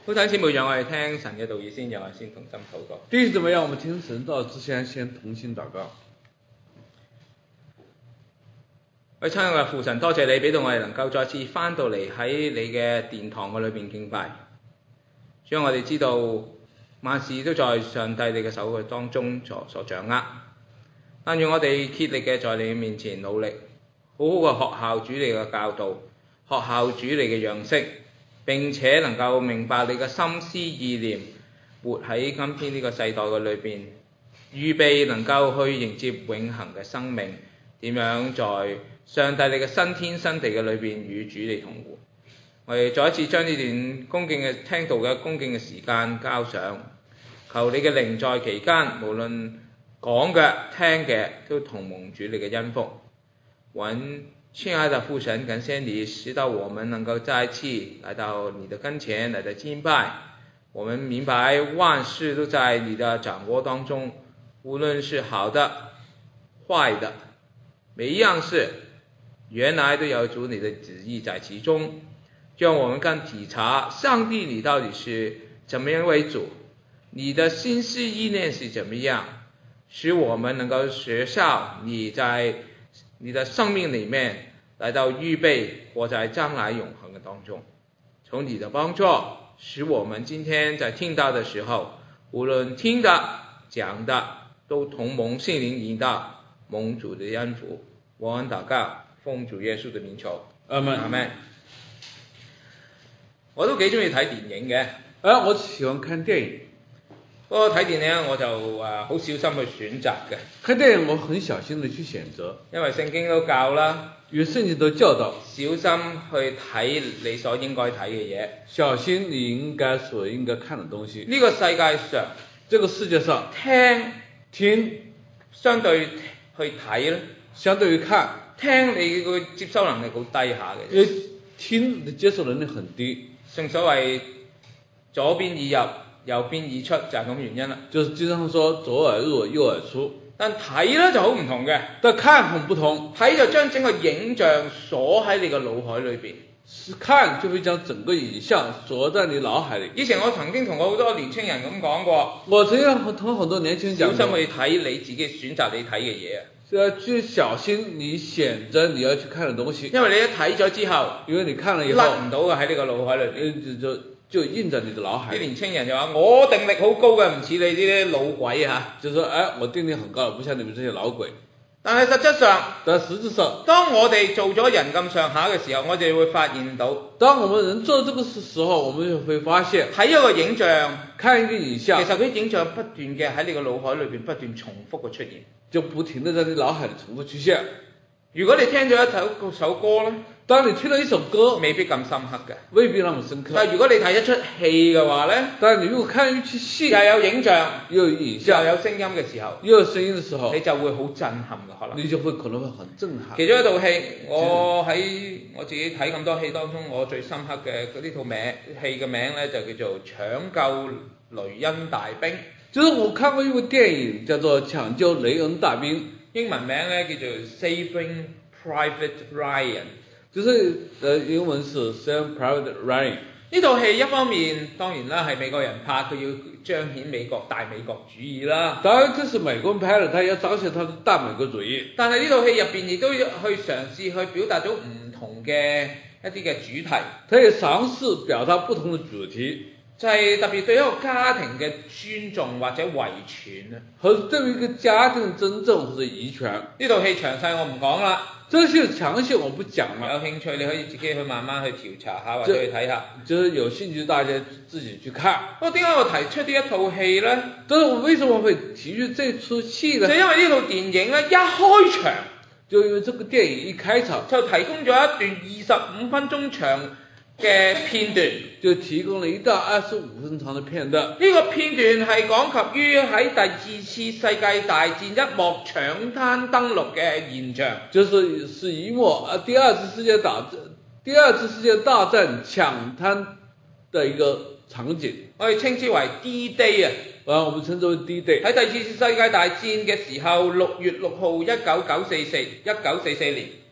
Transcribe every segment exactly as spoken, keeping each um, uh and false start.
好，弟兄姊妹，讓我哋聽神嘅道義先，讓我哋先同心禱告。 弟兄姊妹，讓我們聽神道之前，先同心禱告。 我哋親愛嘅父神，多謝你俾到我哋能夠再次翻到嚟喺你嘅殿堂嘅裏邊敬拜。主要我哋知道萬事都在上帝你嘅手嘅當中所所掌握。但願我哋竭力嘅在你面前努力，好好嘅學效主你嘅教導，學效主你嘅樣式，並且能夠明白你嘅心思意念，活喺今天呢個世代嘅裏邊，預備能夠去迎接永恆嘅生命，點樣在上帝你嘅新天新地嘅裏邊與主你同活。我哋再一次將呢段恭敬嘅聽道嘅恭敬嘅時間交上，求你嘅靈在期間，無論講嘅聽嘅都同蒙主你嘅恩福。揾親愛的父神，感謝你使到我們能夠再次來到你的跟前，來到敬拜。我們明白萬事都在你的掌握當中，無論是好的壞的，每一樣事原來都有主你的旨意在其中。讓我們更體察上帝你到底是怎麼樣為主，你的心思意念是怎麼樣，使我們能夠學效你在你的生命裡面來到預備活在將來永恆的當中。從你的幫助，使我們今天在聽到的時候，無論聽的講的都同蒙聖靈引導，蒙主的恩福。我們禱告，奉主耶穌的名求， 阿門。 阿門。我都幾中意睇電影嘅。 啊，我喜歡看電影。 不過睇電影我就誒好小心去選擇嘅。 看電影我很小心地去選擇， 因為聖經都教啦， 因為聖經都教導， 小心去睇你所應該睇嘅嘢， 小心你應該所應該看的東西。 呢個世界上， 這個世界上聽聽相對去睇咧， 相對於看， 聽你個接收能力好低下嘅。 因為聽你接受能力很低。 正所謂左邊耳入，右邊耳出，就係咁原因啦。 就是經常說左耳入右耳出。 但睇咧就好唔同嘅， 但看很不同， 睇就將整個影像鎖喺你個腦海裏邊。 看就會將整個影像鎖在你腦海裏。 以前我曾經同過好多年輕人咁講過， 我曾經同很多年輕人講過， 小心去睇你自己選擇你睇嘅嘢啊。 要去小心你選擇你要去看的東西， 因為你一睇咗之後， 因為你看了以後甩唔到嘅喺你個腦海裏邊， 就就印在你的腦海。啲年輕人就話我定力好高嘅，唔似你呢啲老鬼嚇。 就說哎，我定力很高，不像你們這些老鬼。 但係實質上， 但實質上， 當我哋做咗人咁上下嘅時候，我哋會發現到， 當我們人做這個事時候，我們就會發現睇一個影像， 看一個影像， 其實佢影像不斷嘅喺你個腦海裏邊不斷重複嘅出現， 就不停地在你腦海裡重複出現。 如果你聽咗一首首歌咧， 當你聽到一首歌， 未必咁深刻嘅， 未必那麼深刻。 但係如果你睇一出戲嘅話咧， 但係你如果看一出戲， 又有影像， 又有影像， 又有聲音嘅時候， 又有聲音嘅時候， 你就會好震撼嘅可能。 你就會可能會很震撼。 其中一套戲，我喺我自己睇咁多戲當中，我最深刻嘅嗰啲套名戲嘅名咧就叫做《搶救雷恩大兵》。 就是我看過一部電影叫做《搶救雷恩大兵》， 英文名咧叫做 Saving Private Ryan， 就是呃英文是 Saving Private Ryan。 呢套戲一方面當然啦係美國人拍，佢要彰顯美國大美國主義啦。 當然這是美國人拍的，他要彰顯他的大美國主義。 但係呢套戲入邊亦都去嘗試去表達咗唔同嘅一啲嘅主題。 他也嘗試表達不同的主題。 就係特別對一個家庭嘅尊重或者遺傳啊， 和對於一個家庭尊重或者遺傳。呢套戲詳細我唔講啦， 這些詳細我不講了。 有興趣你可以自己去慢慢去調查下或者去睇下。 就是有興趣大家自己去看。 不過點解我提出呢一套戲呢？ 但是我為什麼會提出這出戲呢？ 就因為呢套電影呢，一開場， 就因為這個電影一開場就提供咗一段二十五分鐘長嘅片段， 就提供了一段二十五分長的片段。 呢個片段係講及於喺第二次世界大戰一幕搶灘登陸嘅現象， 就是是一幕啊第二次世界大戰第二次世界大戰搶灘的一個場景， 我哋稱之為 D-Day 啊， 啊我們稱之為 D-Day。 喺第二次世界大戰嘅時候，六月六號一九九四四一九四四年。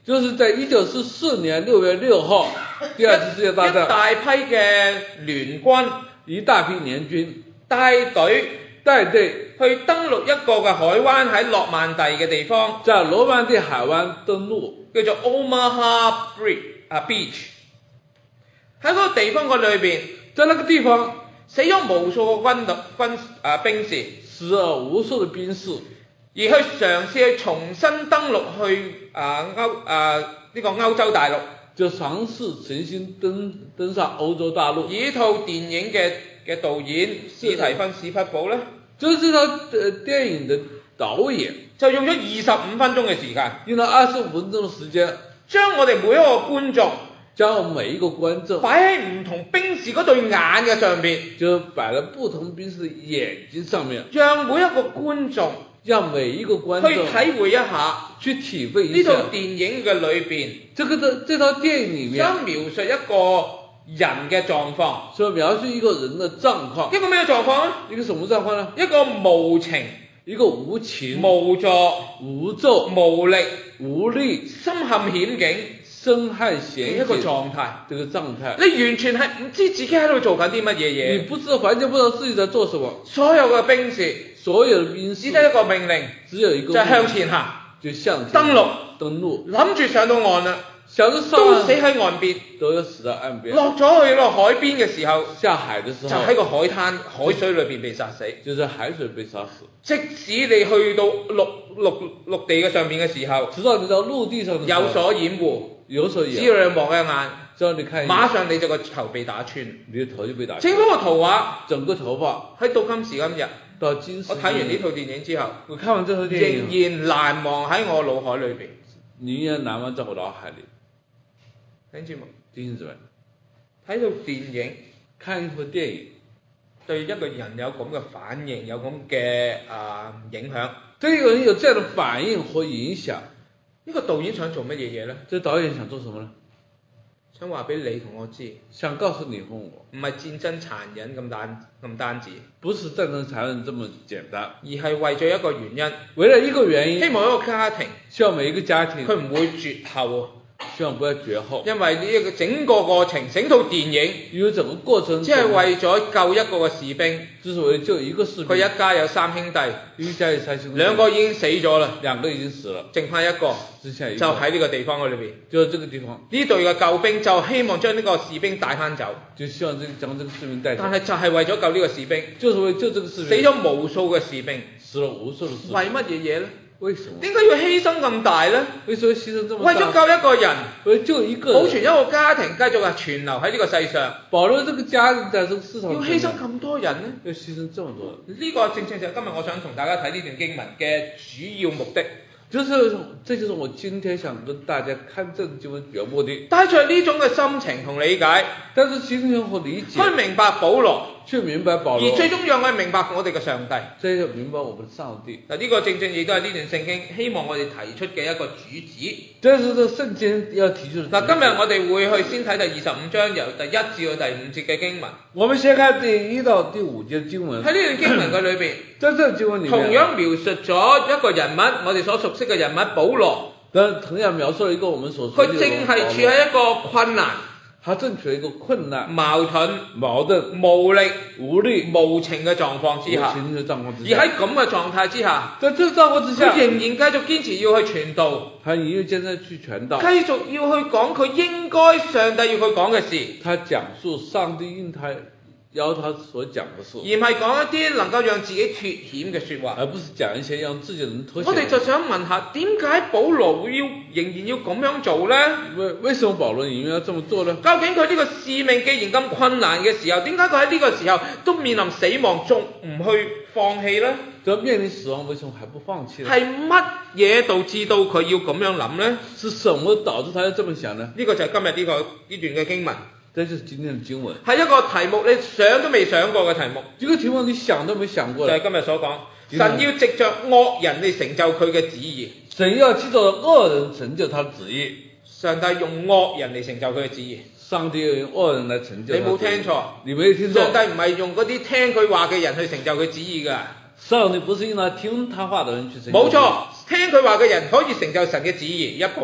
就是在一九四四年六月六號，第二次世界大戰， 一大批嘅聯軍， 一大批聯軍帶隊帶隊去登陸一個嘅海灣喺諾曼第嘅地方， 在羅曼蒂海灣登陸， 叫做 Omaha Bridge 啊 Beach。喺嗰個地方個裏邊， 在那個地方死咗無數個軍隊軍啊兵士， 死了無數的兵士， 而去嘗試去重新登陸去啊歐啊呢個歐洲大陸， 就嘗試重新登登上歐洲大陸。 而呢套電影嘅嘅導演史提芬史匹堡咧， 就是這套呃電影的導演就用咗二十五分鐘嘅時間， 用了二十五分鐘的時間， 將我哋每一個觀眾將我們每一個觀眾擺喺唔同兵士嗰對眼嘅上邊， 就擺喺不同兵士的眼睛上面， 讓每一個觀眾讓每一個觀眾去體會一下， 去體會一下呢套電影嘅裏邊， 這個的這套電影裡面想描述一個人嘅狀況， 所描述一個人的狀況， 一個咩狀況呢？ 一個什麼狀況呢？ 一個無情、 一個無情、 無助、 無助、 無力、 無力、 深陷險境、 深陷險嘅境一個狀態。 這個狀態， 你完全係唔知自己喺度做緊啲乜嘢你嘢。 不知道，完全不知道自己在做什麼。 所有嘅兵士所有的兵士只得一個命令， 只有一個就係向前行， 就向前登陸， 登陸， 諗住上到岸啦， 想着上岸都死喺岸邊。 都要死到岸邊。 落咗去落海邊嘅時候， 下海的時候就喺個海灘海水裏邊被殺死。 就在海水被殺死。 即使你去到陸陸陸地嘅上面嘅時候， 直到你到陸地上的時候有所掩護， 有所掩護， 只要你望一眼， 只要你看一眼， 馬上你就個頭被打穿。 你的頭就被打穿。 整嗰個圖畫， 整個頭髮喺到今時今日， 到今時我睇完呢套電影之後， 我看完這套電影， 仍然難忘喺我腦海裏邊。 仍然難忘在我腦海裏。 聽住冇？ 弟兄姊妹， 睇到電影， 看一套電影， 對一個人有咁嘅反應，有咁嘅啊影響。 對一個人有這樣的反應和影響， 呢個導演想做乜嘢嘢呢？ 這導演想做什麼呢？ 想話俾你同我知， 想告訴你和我， 唔係戰爭殘忍咁單咁單止， 不是戰爭殘忍這麼簡單， 而係為咗一個原因， 為了一個原因， 希望一個家庭， 希望每一個家庭， 佢唔會絕後， 希望不要絕後， 因為呢一個整個過程，整套電影， 因為整個過程， 只係為咗救一個嘅士兵， 只是為了救一個士兵， 佢一家有三兄弟， 一家有三兄弟， 兩個已經死咗啦， 兩個已經死了， 剩翻一個， 剩下一個， 就喺呢個地方嗰裏邊， 就這個地方， 呢隊嘅救兵就希望將呢個士兵帶翻走， 就希望這個將這個士兵帶走， 但係就係為咗救呢個士兵， 就是為救這個士兵， 死咗無數嘅士兵， 死了無數的士兵， 為乜嘢嘢呢？ 為什麼？ 點解要犧牲咁大呢？ 為什麼犧牲這麼大？ 為咗救一個人， 為了救一個人， 保存一個家庭，繼續係存留喺呢個世上， 保留這個家人在這個世上， 要犧牲咁多人呢？ 要犧牲這麼多人， 呢個正正就係今日我想同大家睇呢段經文嘅主要目的。 就是，這就是我今天想跟大家看這個經文主要目的。 帶着呢種嘅心情同理解， 但是心情和理解， 去明白保羅， 去明白保羅， 而最終讓我哋明白我哋嘅上帝。 最終明白我們的上帝。 嗱，呢個正正亦都係呢段聖經希望我哋提出嘅一個主旨。 這是這聖經要提出的。 嗱，今日我哋會去先睇第二十五章由第一至到第五節嘅經文。 我們先看第一到第五節經文。 喺呢段經文嘅裏邊， 在這段經文裡面， 同樣描述咗一個人物，我哋所熟悉嘅人物保羅。 但同樣描述了一個我們所熟悉嘅人物。 佢正係處喺一個困難， 他正處喺一個困難、 矛盾、 矛盾、 無力、 無力、 無情嘅狀況之下。 無情嘅狀況之而下。 喺咁嘅狀態之下， 在這個狀況之下， 佢仍然繼續堅持要去傳道， 他仍然堅持去傳道， 繼續要去講佢應該上帝要佢講嘅事。 他講述上帝應他要他所講嘅事， 而唔係講一啲能夠讓自己脫險嘅説話， 而不是講一些讓自己能脫險。 我哋就想問下，點解保羅會要仍然要咁樣做呢？ 為為什麼保羅仍然要這麼做呢？ 究竟佢呢個使命既然咁困難嘅時候，點解佢喺呢個時候都面臨死亡，仲唔去放棄呢？ 就面臨死亡，為什麼還不放棄呢？ 係乜嘢導致到佢要咁樣諗呢？ 是什麼導致他要這麼想呢？ 呢個就係今日呢個呢段嘅經文。 這就是今天的經文， 係一個題目你想都未想過嘅題目。 這個題目你想都沒想過， 就係今日所講，神要藉着惡人嚟成就佢嘅旨意。 神要藉着惡人成就他的旨意。 上帝用惡人嚟成就佢嘅旨意。 上帝要用惡人來成就他的旨意。 你冇聽錯， 你沒有聽錯。 上帝唔係用嗰啲聽佢話嘅人去成就佢旨意㗎。 上帝不是用來聽他話的人去成就。 冇錯，聽佢話嘅人可以成就神嘅旨意一部分。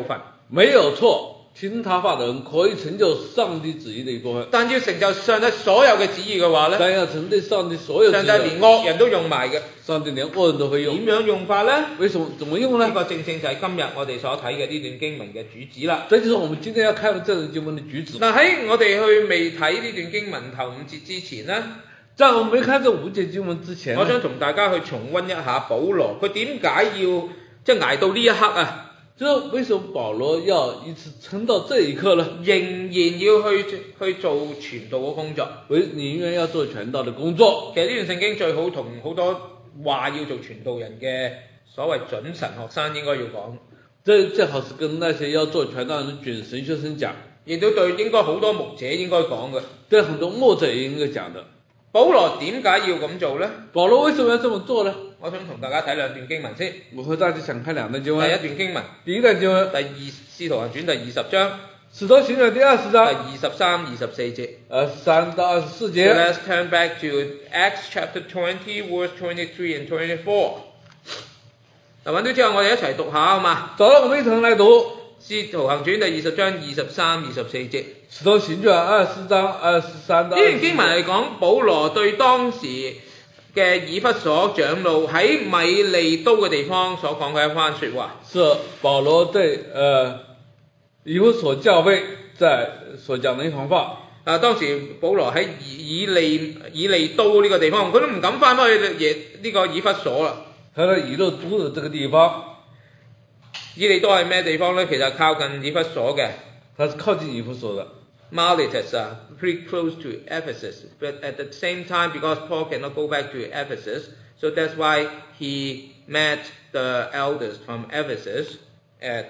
沒有錯。聽他話的人可以成就上帝旨意的一部分， 但要成就上帝所有嘅旨意嘅話咧， 但要成就上帝所有旨意， 上帝連惡人都用埋嘅， 上帝連惡人都會用。 點樣用法咧？ 為什麼？怎麼用呢？ 呢個正正就係今日我哋所睇嘅呢段經文嘅主旨啦。 這就是我們今天要看的這段經文的主旨。 嗱，喺我哋去未睇呢段經文頭五節之前咧， 在我們沒看這五節經文之前， 我想同大家去重溫一下保羅，佢點解要即係捱到呢一刻啊？ 就為什麼保羅要一直撐到這一刻呢？ 仍然要去去做傳道嘅工作， 為寧願要做傳道的工作。 其實呢段聖經最好同好多話要做傳道人嘅所謂準神學生應該要講， 這正好是跟那些要做傳道人的準神學生講， 亦都對應該好多牧者應該講嘅， 對很多牧者也應該講的。保保羅點解要咁做呢？ 保羅為什麼要這麼做呢？ 我想同大家睇兩段經文先。 我和大家想看兩段經文。 第一段經文， 第一段經文， 第二使徒行傳第二十章， 使徒行傳第二十第章， 二十三、二十四節。 二十三到二十四 So 節。 let's turn back to Acts chapter twenty, verse twenty-three and twenty-four。嗱，揾到之後我哋一齊讀下好嘛？ 找到我們一同來讀。 使徒行傳第二十章二十三、二十四節。 使徒行傳二十章二十三到呢段經文係講保羅對當時嘅以弗所長老喺米利都嘅地方所講嘅一番説話。 是保羅對呃以弗所教會在所講的一番話。 啊，當時保羅喺以以利以利都呢個地方，佢都唔敢翻返去耶呢個以弗所啦。 他在以勒都的這個地方。 以利都係咩地方咧？其實靠近以弗所嘅。 它是靠近以弗所的。 Miletus 啊 pretty close to Ephesus, but at the same time, because Paul cannot go back to Ephesus, so that's why he met the elders from Ephesus at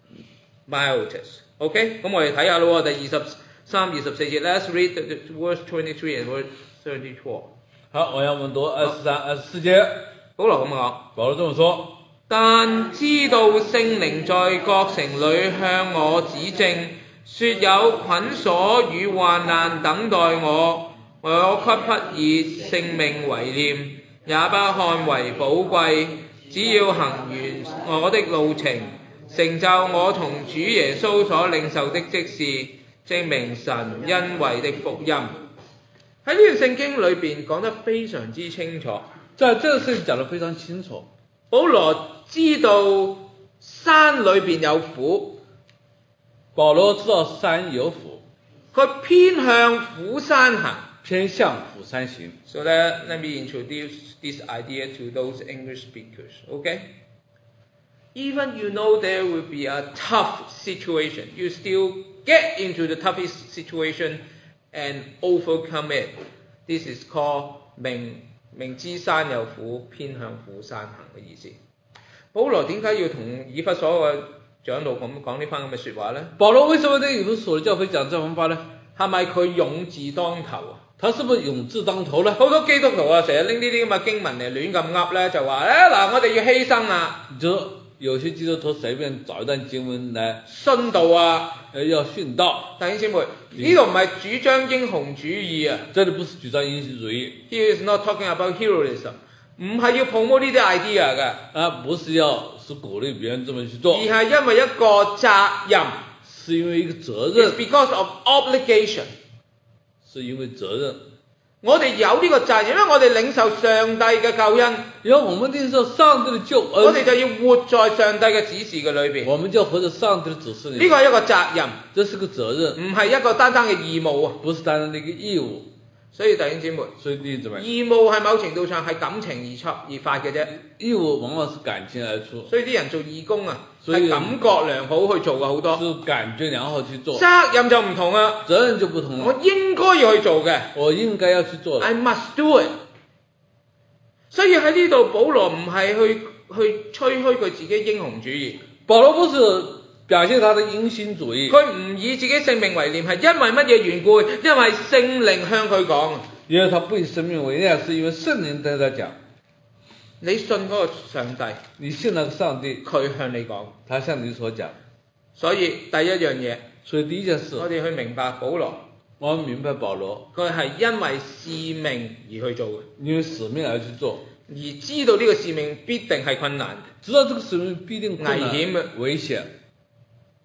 Miletus. OK， 咁我哋睇下咯，第二十三、二十四節 ，Let's read the, the verse twenty-three and verse thirty-four。 好，我要我們讀二十三、二十四節。 保羅咁講， 保羅這麼說。 但知道聖靈在各城裏向我指證，說有捆鎖與患難等待我，我卻不以性命為念，也不看為寶貴，只要行完我的路程，成就我從主耶穌所領受的職事，證明神恩惠的福音。喺呢段聖經裏邊講得非常之清楚， 在這個事情講得非常清楚。 保羅知道山裏邊有苦， 保羅知道山有苦， 佢偏向苦山行， 偏向苦山行。 So let, let me introduce this idea to those English speakers, okay? Even you know there will be a tough situation, you still get into the toughest situation and overcome it. This is called 明明知山有苦，偏向苦山行嘅意思。保羅點解要同以弗所嘅長老咁講呢番咁嘅説話呢？ 保羅為什麼對以弗所教會講這番話呢？ 係咪佢勇字當頭啊？ 他是不是勇字當頭呢？ 好多基督徒啊，成日拎呢啲咁嘅經文嚟亂咁噏咧，就話咧嗱，我哋要犧牲啊！ 就有些基督徒隨便找一段經文來殉道啊！ 要殉道。 弟兄姊妹，呢度唔係主張英雄主義啊！ 這裡不是主張英雄主義。 He is not talking about heroism， 唔係要 promote 呢啲 idea 嘅。 啊，不是要是鼓勵別人這麼去做， 而係因為一個責任。 是因為一個責任。 It's because of obligation。 是因為責任。 我哋有呢個責任，因為我哋領受上帝嘅救恩。 因為我們領受上帝的救恩， 我哋就要活在上帝嘅指示嘅裏邊。 我們就活在上帝的指示裏面。 呢個係一個責任， 這是個責任， 唔係一個單單嘅義務啊。 不是單單的一個義務。 所以弟兄姊妹， 所以弟兄姊妹， 義務係某程度上係感情而出而發嘅啫。 義務往往是感情而出。 所以啲人做義工啊，係感覺良好去做嘅好多。 是感覺良好去做。 責任就唔同啦。 責任就不同啦。 我應該要去做嘅。 我應該要去做的。 I must do it。所以喺呢度，保羅唔係去去吹噓佢自己英雄主義。 保羅不是表現他的英雄主義。 佢唔以自己性命為念，係因為乜嘢緣故？因為聖靈向佢講。 因為他不以生命為念，是因為聖靈對他講。 你信嗰個上帝， 你信那個上帝， 佢向你講， 他向你所講。 所以第一樣嘢， 所以第一件事， 我哋去明白保羅。 我們明白保羅， 佢係因為使命而去做嘅， 因為使命而去做， 而知道呢個使命必定係困難， 知道這個使命必定困難、 危險嘅、 危險。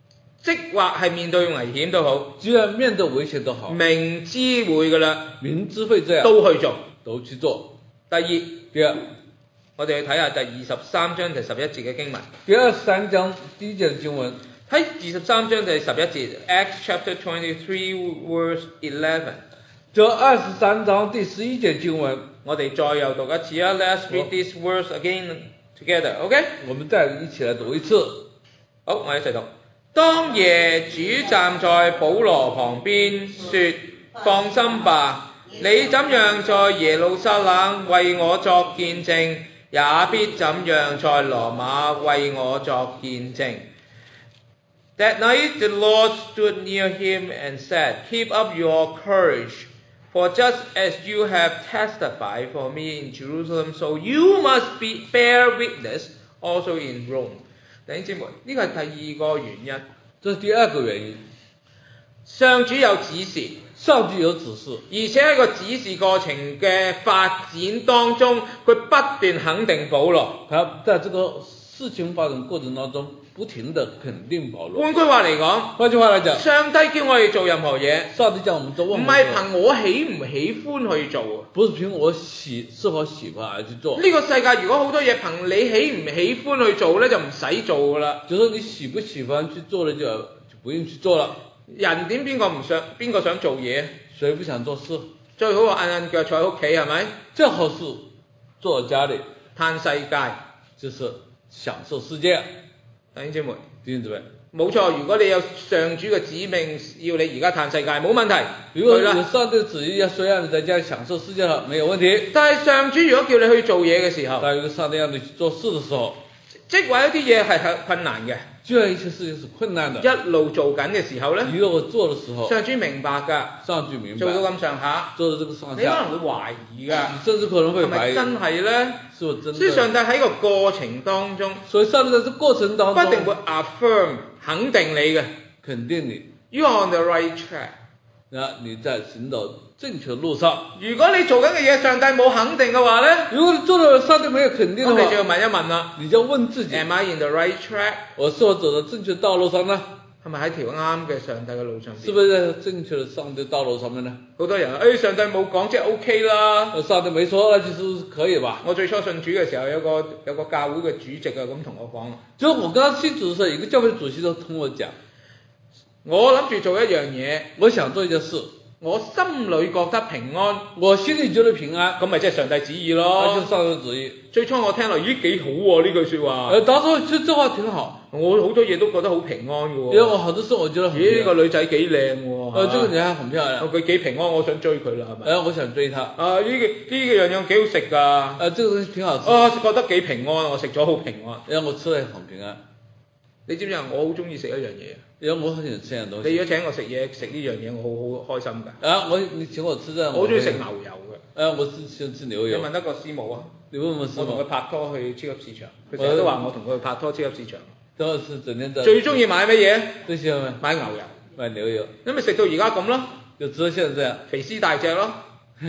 即或係面對危險都好， 既然面對危險都好， 明知會㗎啦， 明知會這樣都去做。 都去做。 第二， 第二， 我哋去睇下第二十三章第十一節嘅經文。 第二十三章第一節嘅經文， 喺二十三章第十一節 ，Acts chapter twenty-three verse eleven。 這二十三章第十一節經文， 我哋再又讀一次啊 ，Let's read this verse again together，OK？、 我們再一起來讀一次。 好，我一齊讀。當夜主站在保羅旁邊，說：放心吧，你怎樣在耶路撒冷為我作見證，也必怎樣在羅馬為我作見證。That night the Lord stood near him and said, Keep up your courage, for just as you have testified for me in Jerusalem, so you must be bear witness also in Rome。弟兄姊妹，呢個係第二個原因。 這是第二個原因。 上主有指示， 上主有指示， 而且喺個指示過程嘅發展當中，佢不斷肯定保羅。 他在這個事情發展過程當中，不停地肯定保羅。 換句話嚟講， 換句話來講， 上帝叫我哋做任何嘢， 上帝叫我們做任何嘢， 唔係憑我喜唔喜歡去做， 不是憑我喜是否喜歡而去做。 呢個世界如果好多嘢憑你喜唔喜歡去做呢，就唔使做噶啦。 就說你喜不喜歡去做呢，就就不用去做了。 人點邊個唔想邊個想做嘢？ 誰不想做事？ 最好話硬硬腳坐喺屋企係咪？ 最好是坐在家裏嘆世界， 就是享受世界。 弟兄姊妹， 弟兄姊妹， 冇錯，如果你有上主嘅指命要你而家嘆世界，冇問題。 如果有上帝嘅旨意要說讓你在家享受世界的話，沒有問題。 但係上主如果叫你去做嘢嘅時候， 但係如果上帝讓你去做事嘅時候， 即話一啲嘢係困難嘅， 既然一些事情是困難的， 一路做緊嘅時候呢， 一路做嘅時候， 上主明白㗎， 上主明白， 做到咁上下， 做到這個上下， 你可能會懷疑㗎， 你甚至可能會懷疑， 係咪真係呢？ 是不是真的？ 所以上帝喺個過程當中， 所以上帝在這個過程當中， 不定會 affirm 肯定你嘅， 肯定你 ，you are on the right track。 那你在行走正確的路上。 如果你做緊嘅嘢上帝冇肯定嘅話呢， 如果你做到上帝沒有肯定嘅話， 咁你就要問一問啦， 你就問自己 Am I in the right track？ 我是否走到正確的道路上呢？ 係咪喺條啱嘅上帝嘅路上邊？ 是不是在正確的上帝道路上面呢？ 好多人話，誒、哎、上帝冇講即係 OK 啦。 上帝沒說，那就是可以吧？ 我最初信主嘅時候，有個有個教會嘅主席啊，咁同我講。 就我剛信主嘅時候，一個教會主席都同我講， 我諗住做一樣嘢， 我想做一件事， 我心裏覺得平安， 我心裏覺得平安， 咁咪即係上帝旨意咯。 那就是上帝旨意。 最初我聽落，咦幾好喎呢句説話。 誒，當時這這話挺好。 我好多嘢都覺得好平安嘅喎。 因為我好多事我覺得很平安。 咦呢、這個女仔幾靚喎。 誒，這個女孩很漂亮。 佢幾平安，我想追佢啦，係咪？ 誒，我想追她。 啊呢、這個呢、這個樣樣幾好食㗎。誒、 啊，這個東西挺好吃。 啊覺得幾平安，我食咗好平安。 因為我吃得很平安。 你知唔知啊？我好中意食一樣嘢。 因為我很喜歡吃樣東西。 你如果請我食嘢食呢樣嘢，我好好開心㗎。 啊，我你請我吃這樣。 我好中意食牛油嘅。 誒，我是喜歡吃牛油。 你問得個師母啊？ 你問問師母。 我同佢拍拖去超級市場，佢成日都話我同佢拍拖超級市場。 都是整天在。 最中意買乜嘢？ 最喜歡買買牛油。 買牛油。 咁咪食到而家咁咯。 就只係現在這樣。 肥屍大隻咯。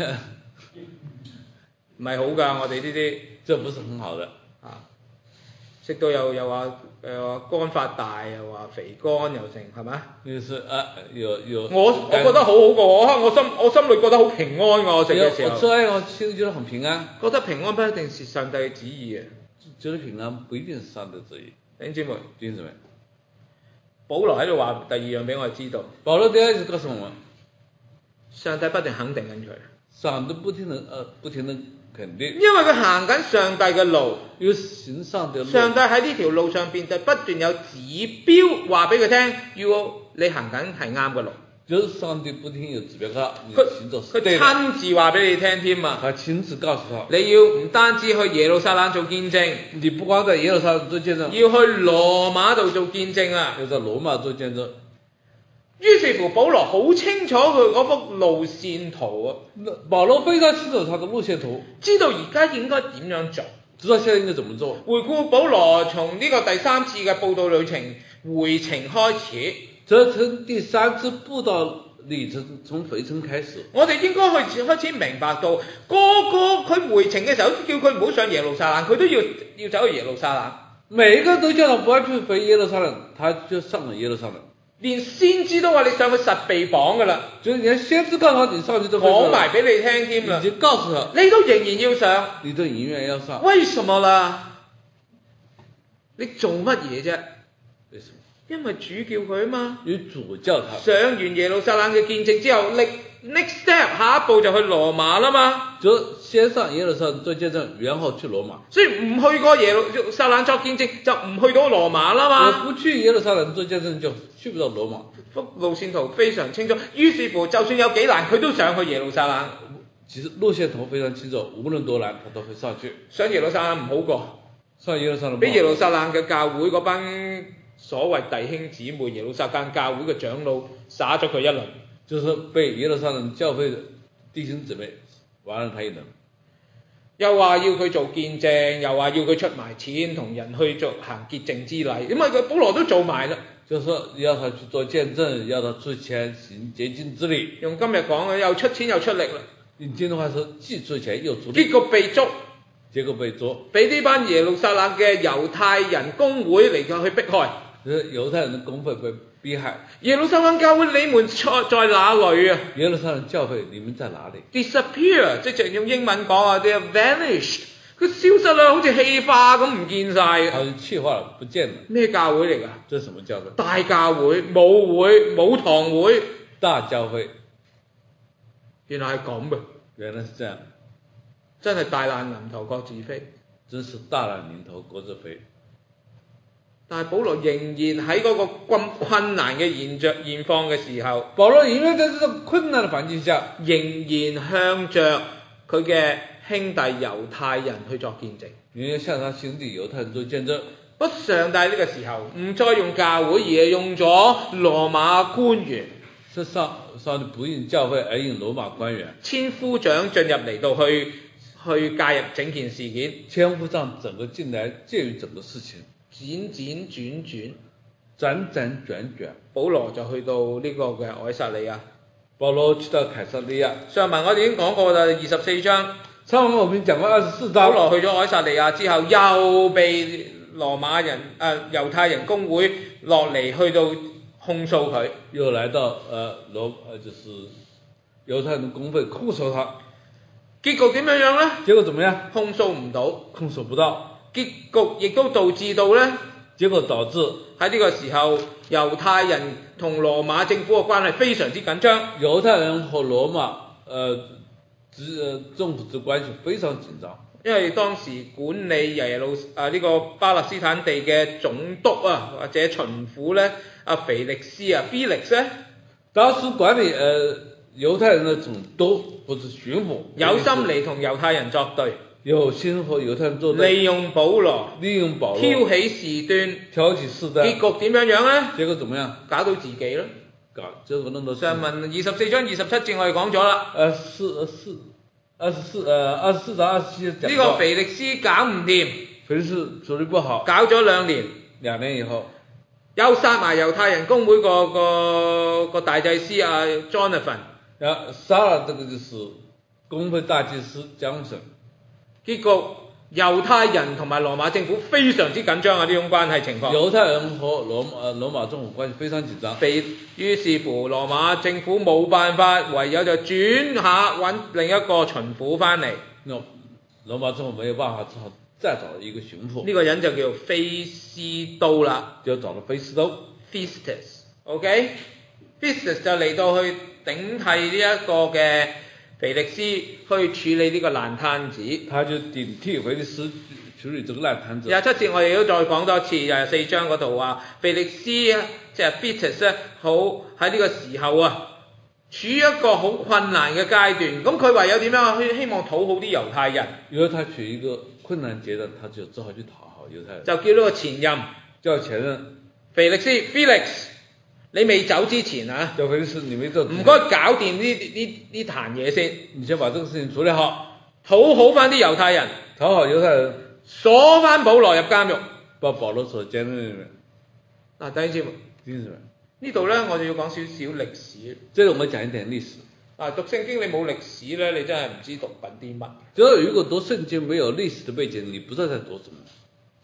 唔係好㗎，我哋呢啲。 這不是很好的。 啊！食到又又話誒話肝發大，又話肥肝又成，係咪？ 就是啊，有有。 我我覺得好好過我，我心我心裏覺得好平安㗎，我食嘅時候。 我吃完我心裏覺得很平安。 覺得平安不一定是上帝嘅旨意嘅。 覺得平安不一定是上帝旨意。 弟兄姊妹， 弟兄姊妹， 保羅喺度話第二樣俾我哋知道。 保羅第二就告訴我們， 上帝不斷肯定緊佢。 上帝不停地呃不停地肯定。 因為佢行緊上帝嘅路， 要行上帝嘅路。上帝喺呢條路上邊就不斷有指標話俾佢聽，要你行緊係啱嘅路。 就是上帝不停有指標佢，你行走佢佢親自話俾你聽添啊！ 佢親自告訴他， 你要唔單止去耶路撒冷做見證， 你不光在耶路撒冷做見證， 要去羅馬度做見證啊！ 要在羅馬做見證。 於是乎，保羅好清楚佢嗰幅路線圖啊！ 保羅非常清楚他的路線圖， 知道而家應該點樣做， 知道現在應該怎麼做。 回顧保羅從呢個第三次嘅佈道旅程回程開始。 這從第三次佈道旅程從回程開始， 我哋應該開始開始明白到，個個佢回程嘅時候都叫佢唔好上耶路撒冷，佢都要要走去耶路撒冷。 每一個都叫他不要去回耶路撒冷，他就上了耶路撒冷。 連先知都話你上去實被綁㗎啦， 就是連先知告訴你上去都講埋俾你聽添啦， 已經告訴他， 你都仍然要上， 你都永遠要上。 為什麼啦？你做乜嘢啫？ 為什麼？ 因為主叫佢啊嘛。 因為主叫他。 上完耶路撒冷嘅見證之後，next step 下一步就去羅馬啦嘛。 就先上耶路撒冷做見證，然後去羅馬。 所以唔去過耶路撒冷作見證，就唔去到羅馬啦嘛。 不去耶路撒冷做見證，就去不到羅馬。 幅路線圖非常清楚，於是乎就算有幾難，佢都上去耶路撒冷。 其實路線圖非常清楚，無論多難，他都會上去。 上耶路撒冷唔好過。 上耶路撒冷。 俾耶路撒冷嘅教會嗰班所謂弟兄姊妹，耶路撒冷教會嘅長老耍咗佢一輪。 就是被耶路撒冷教會嘅弟兄姊妹玩咗他一輪。 又話要佢做見證，又話要佢出埋錢同人去做行潔淨之禮，因為佢保羅都做埋啦。 就是說要他去做見證，要他出錢行潔淨之禮。 用今日講嘅，又出錢又出力啦。 用今日話說，既出錢又出力。 結局被捉， 結果被捉， 俾呢班耶路撒冷嘅猶太人公會嚟到去迫害。 猶太人的公會被逼害。 耶路撒冷教會你們在在哪裏啊？ 耶路撒冷教會你們在哪裏 ？Disappear，即係用英文講啊，they are vanished，佢消失啦，好似氣化咁唔見晒嘅。 好似氣化了，不見了。 咩教會嚟㗎？ 這是什麼教會？ 大教會、母會、母堂會。 大教會。 原來係咁嘅。 原來是這樣。 真係大難臨頭各自飛。 真是大難臨頭各自飛。 但係保羅仍然喺嗰個咁困難嘅現象現況嘅時候， 保羅因為在這種困難嘅環境下， 仍然向着佢嘅兄弟猶太人去作見證。 仍然向他兄弟猶太人做見證。 不，上帝呢個時候唔再用教會，而係用咗羅馬官員。 是上上帝不用教會，而用羅馬官員。 千夫長進入嚟到去去介入整件事件。 千夫長整個進來介入整個事情。 輾輾轉轉， 輾輾轉轉， 保羅就去到呢個嘅凱撒利亞。 保羅去到凱撒利亞。 上文我哋已經講過啦，二十四章。 上文我們講過二十四章。 保羅去咗凱撒利亞之後，又被羅馬人誒、呃、猶太人公會落嚟去到控訴佢。 又來到誒羅誒就是猶太人公會控訴他。 結局點樣樣咧？ 結果怎麼樣？ 控訴唔到。 控訴不到。 結局亦都導致到咧， 結果導致喺呢個時候，猶太人同羅馬政府嘅關係非常之緊張。 猶太人和羅馬誒之政府之關係非常緊張。 因為當時管理耶路啊呢個巴勒斯坦地嘅總督啊或者巡撫咧，阿腓力斯啊 Felix 咧， 當時管理誒猶太人嘅總督或者巡撫， 有心嚟同猶太人作對。 有心和猶太人作對， 利用保羅， 利用保羅挑起事端， 挑起事端， 結局點樣樣咧？ 結果怎麼樣？ 搞到自己咯。 搞，結果弄到上文二十四章二十七節我哋講咗啦。 誒四四二十四誒二十四章二十七節講。呢個腓力斯搞唔掂， 腓力斯處理不好， 搞咗兩年， 兩年以後， 又殺埋猶太人公會個個個大祭司啊 Jonathan， 然後殺了這個就是公會大祭司 Jonathan。 結局猶太人同埋羅馬政府非常之緊張啊！呢種關係情況。 猶太人和羅馬羅馬政府關係非常緊張。 被於是乎羅馬政府冇辦法，唯有就轉下揾另一個巡撫翻嚟。 羅羅馬政府沒有辦法，只好再找一個巡撫。 呢個人就叫菲斯都啦。 就找到菲斯都。 Festus，OK？Festus 就嚟到去頂替呢一個嘅腓力斯去處理呢個爛攤子， 他就頂替腓力斯處理這個爛攤子。 廿七節我哋都再講多次，廿四章嗰度話腓力斯啊，即係 Festus 咧，好喺呢個時候啊，處於一個好困難嘅階段。咁佢唯有點樣去希望討好啲猶太人？ 如果他處於一個困難階段，他就只好去討好猶太人。 就叫呢個前任， 叫前任腓力斯 Felix。你未走之前啊， 就腓力斯，你未走之前， 唔該搞掂呢呢呢壇嘢先。 你先把這個事情處理好， 討好翻啲猶太人， 討好猶太人， 鎖翻保羅入監獄， 把保羅鎖監獄裏面。 嗱，弟兄姊妹， 弟兄姊妹， 呢度咧我哋要講少少歷史。 這裏我們講一點歷史。 啊，讀聖經你冇歷史咧，你真係唔知讀緊啲乜。 就是如果讀聖經沒有歷史的背景，你不知道在讀什麼。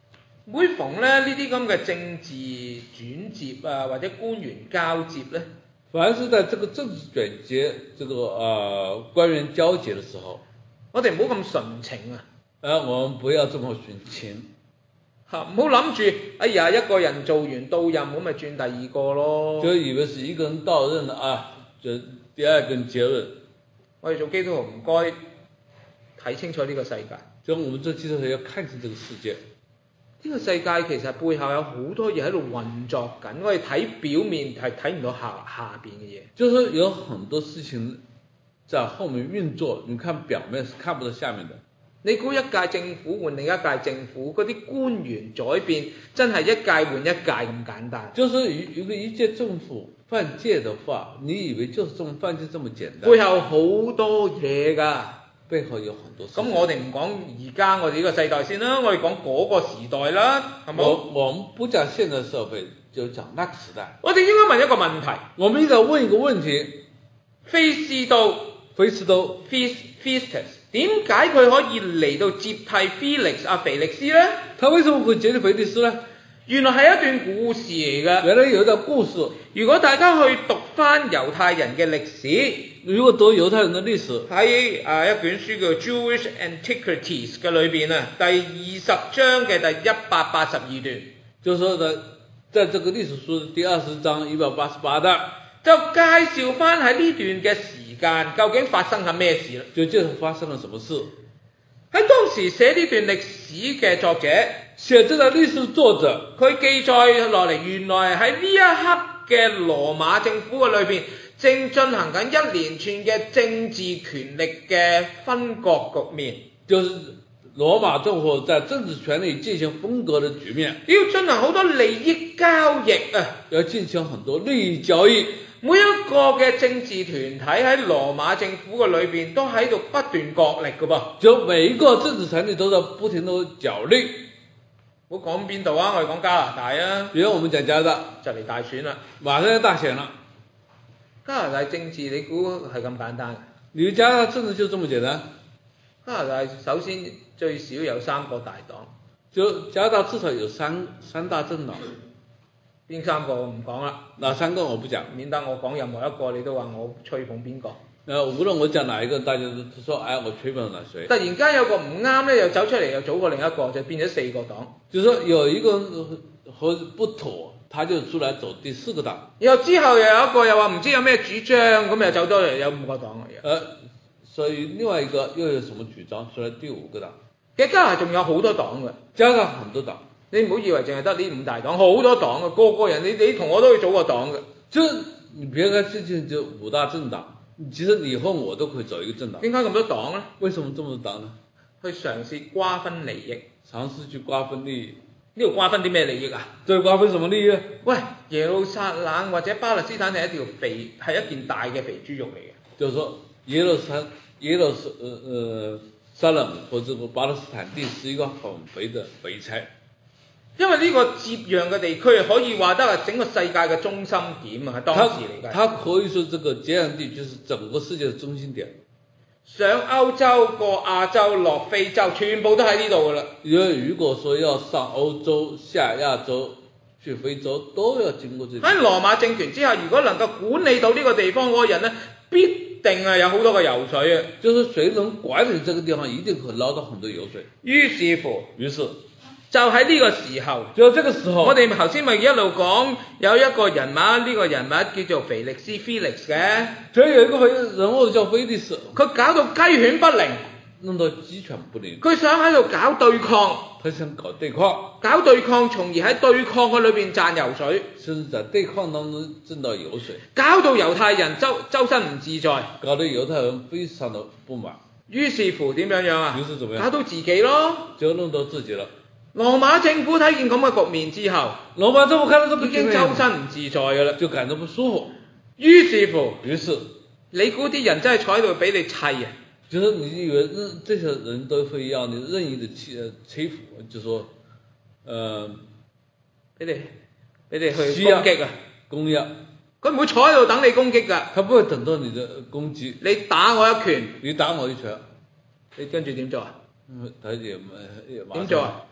每逢咧呢啲咁嘅政治轉接啊，或者官員交接咧， 凡是在這個政治轉接、這個呃官員交接的時候， 我哋唔好咁純情啊！ 呃，我們不要這麼純情。 嚇，唔好諗住，哎呀一個人做完到任咁咪轉第二個咯。 就以為是一個人到任了啊，就第二個人接任。 我哋做基督徒唔該睇清楚呢個世界。 就我們做基督徒要看清這個世界。 呢個世界其實背後有好多嘢喺度運作緊，我哋睇表面係睇唔到下下邊嘅嘢。 就是有很多事情在後面運作，你看表面是看不到下面的。 你估一屆政府換另一屆政府，嗰啲官員改變真係一屆換一屆咁簡單？ 就是如果一屆政府換屆的話，你以為就是這麼換屆這麼簡單？ 背後好多嘢㗎。 背後有很多事。咁我哋唔講而家我哋呢個世代先啦，我哋講嗰個時代啦，係冇？ 我我們不講現在社會，就講那個時代。 我哋應該問一個問題。 我們應該問一個問題： 菲斯都， 菲斯都 Festus 點解佢可以嚟到接替 Felix 阿腓力斯呢？ 他為什麼會接替腓力斯呢？ 原來係一段故事嚟嘅。 原來有一段故事。 如果大家去讀翻猶太人嘅歷史， 如果讀猶太人嘅歷史， 喺啊一卷書叫 Jewish Antiquities 嘅裏邊啊，第二十章嘅第一百八十二段， 就是說在在這個歷史書第二十章一百八十八段， 就介紹翻喺呢段嘅時間究竟發生緊咩事啦。 就介紹發生了什麼事。 喺當時寫呢段歷史嘅作者， 寫這段歷史作者， 佢記載落嚟，原來喺呢一刻嘅羅馬政府嘅裏邊，正進行緊一連串嘅政治權力嘅分割局面。 就是羅馬政府在政治權力進行分割的局面， 要進行好多利益交易啊， 要進行很多利益交易。 每一個嘅政治團體喺羅馬政府嘅裏邊都喺度不斷角力㗎噃。 就每一個政治團體都在不停地角力。 唔好講邊度啊，我哋講加拿大啊。 比如我們講加拿大， 就嚟大選啦， 馬上要大選啦。 加拿大政治你估係咁簡單？ 你加拿大政治就這麼簡單？ 加拿大首先最少有三個大黨。 就加拿大至少有三三大政黨。 邊三個我唔講啦。 哪三個我不講， 免得我講任何一個你都話我吹捧邊個。 呃，無論我講哪一個，大家都說，哎，我吹捧哪誰。 突然間有個唔啱咧，又走出嚟又組過另一個，就變咗四個黨。 就是說有一個和不妥，他就出來走第四個黨。 然後之後又有一個又話唔知有咩主張，咁又走咗嚟有五個黨嚟嘅。 呃，所以另外一個又有什麼主張，出來第五個黨。 其實加拿大仲有好多黨嘅， 加拿大很多黨。 你唔好以為淨係得呢五大黨，好多黨嘅，個個人你你同我都可以組個黨嘅。 就你別看最近就五大政黨，其實你和我都可以走一個政黨。 點解咁多黨呢？ 為什麼這麼多黨呢？ 去嘗試瓜分利益。 嘗試去瓜分利益。 呢度瓜分啲咩利益啊？ 對，瓜分什麼利益？喂， 耶路撒冷或者巴勒斯坦係一條肥係一件大嘅肥豬肉嚟嘅。 就是說耶路撒耶路撒呃呃撒冷或者巴勒斯坦地是一個很肥的肥菜。 因為呢個接壤嘅地區可以話得係整個世界嘅中心點啊，喺當時嚟計。 它可以說這個接壤地就是整個世界嘅中心點。 上歐洲、過亞洲、落非洲，全部都喺呢度噶啦。 因為如果說要上歐洲、下亞洲、去非洲，都要經過這。 喺羅馬政權之下，如果能夠管理到呢個地方嗰個人呢，必定係有好多個油水啊。 就是誰能管理這個地方，一定可以撈到很多油水。 於是乎， 於是。 就喺呢個時候， 就這個時候， 我哋頭先咪一路講有一個人物，呢、這個人物叫做腓力斯 Felix 嘅。 所以有一個人物叫腓力斯， 佢搞到雞犬不寧， 弄到雞犬不寧。 佢想喺度搞對抗， 佢想搞對抗， 搞對抗，從而喺對抗嘅裏邊賺油水， 甚至在對抗當中掙到油水， 搞到猶太人周周身唔自在， 搞到猶太人非常的不滿。 於是乎點樣樣啊？ 於是怎麼樣？ 搞到自己咯， 就弄到自己了。 羅馬政府睇見咁嘅局面之後， 羅馬政府看到這個已經周身唔自在㗎啦， 就感到不舒服。 於是乎， 於是你估啲人真係坐喺度俾你砌啊？ 就是你以為任這些人都會要你任意的欺欺負，就說，呃， 俾你俾你去攻擊啊！ 攻壓， 佢唔會坐喺度等你攻擊㗎。 他不會等到你的攻擊。 你打我一拳， 你打我一拳， 你跟住點做啊？ 嗯，他也也點做啊？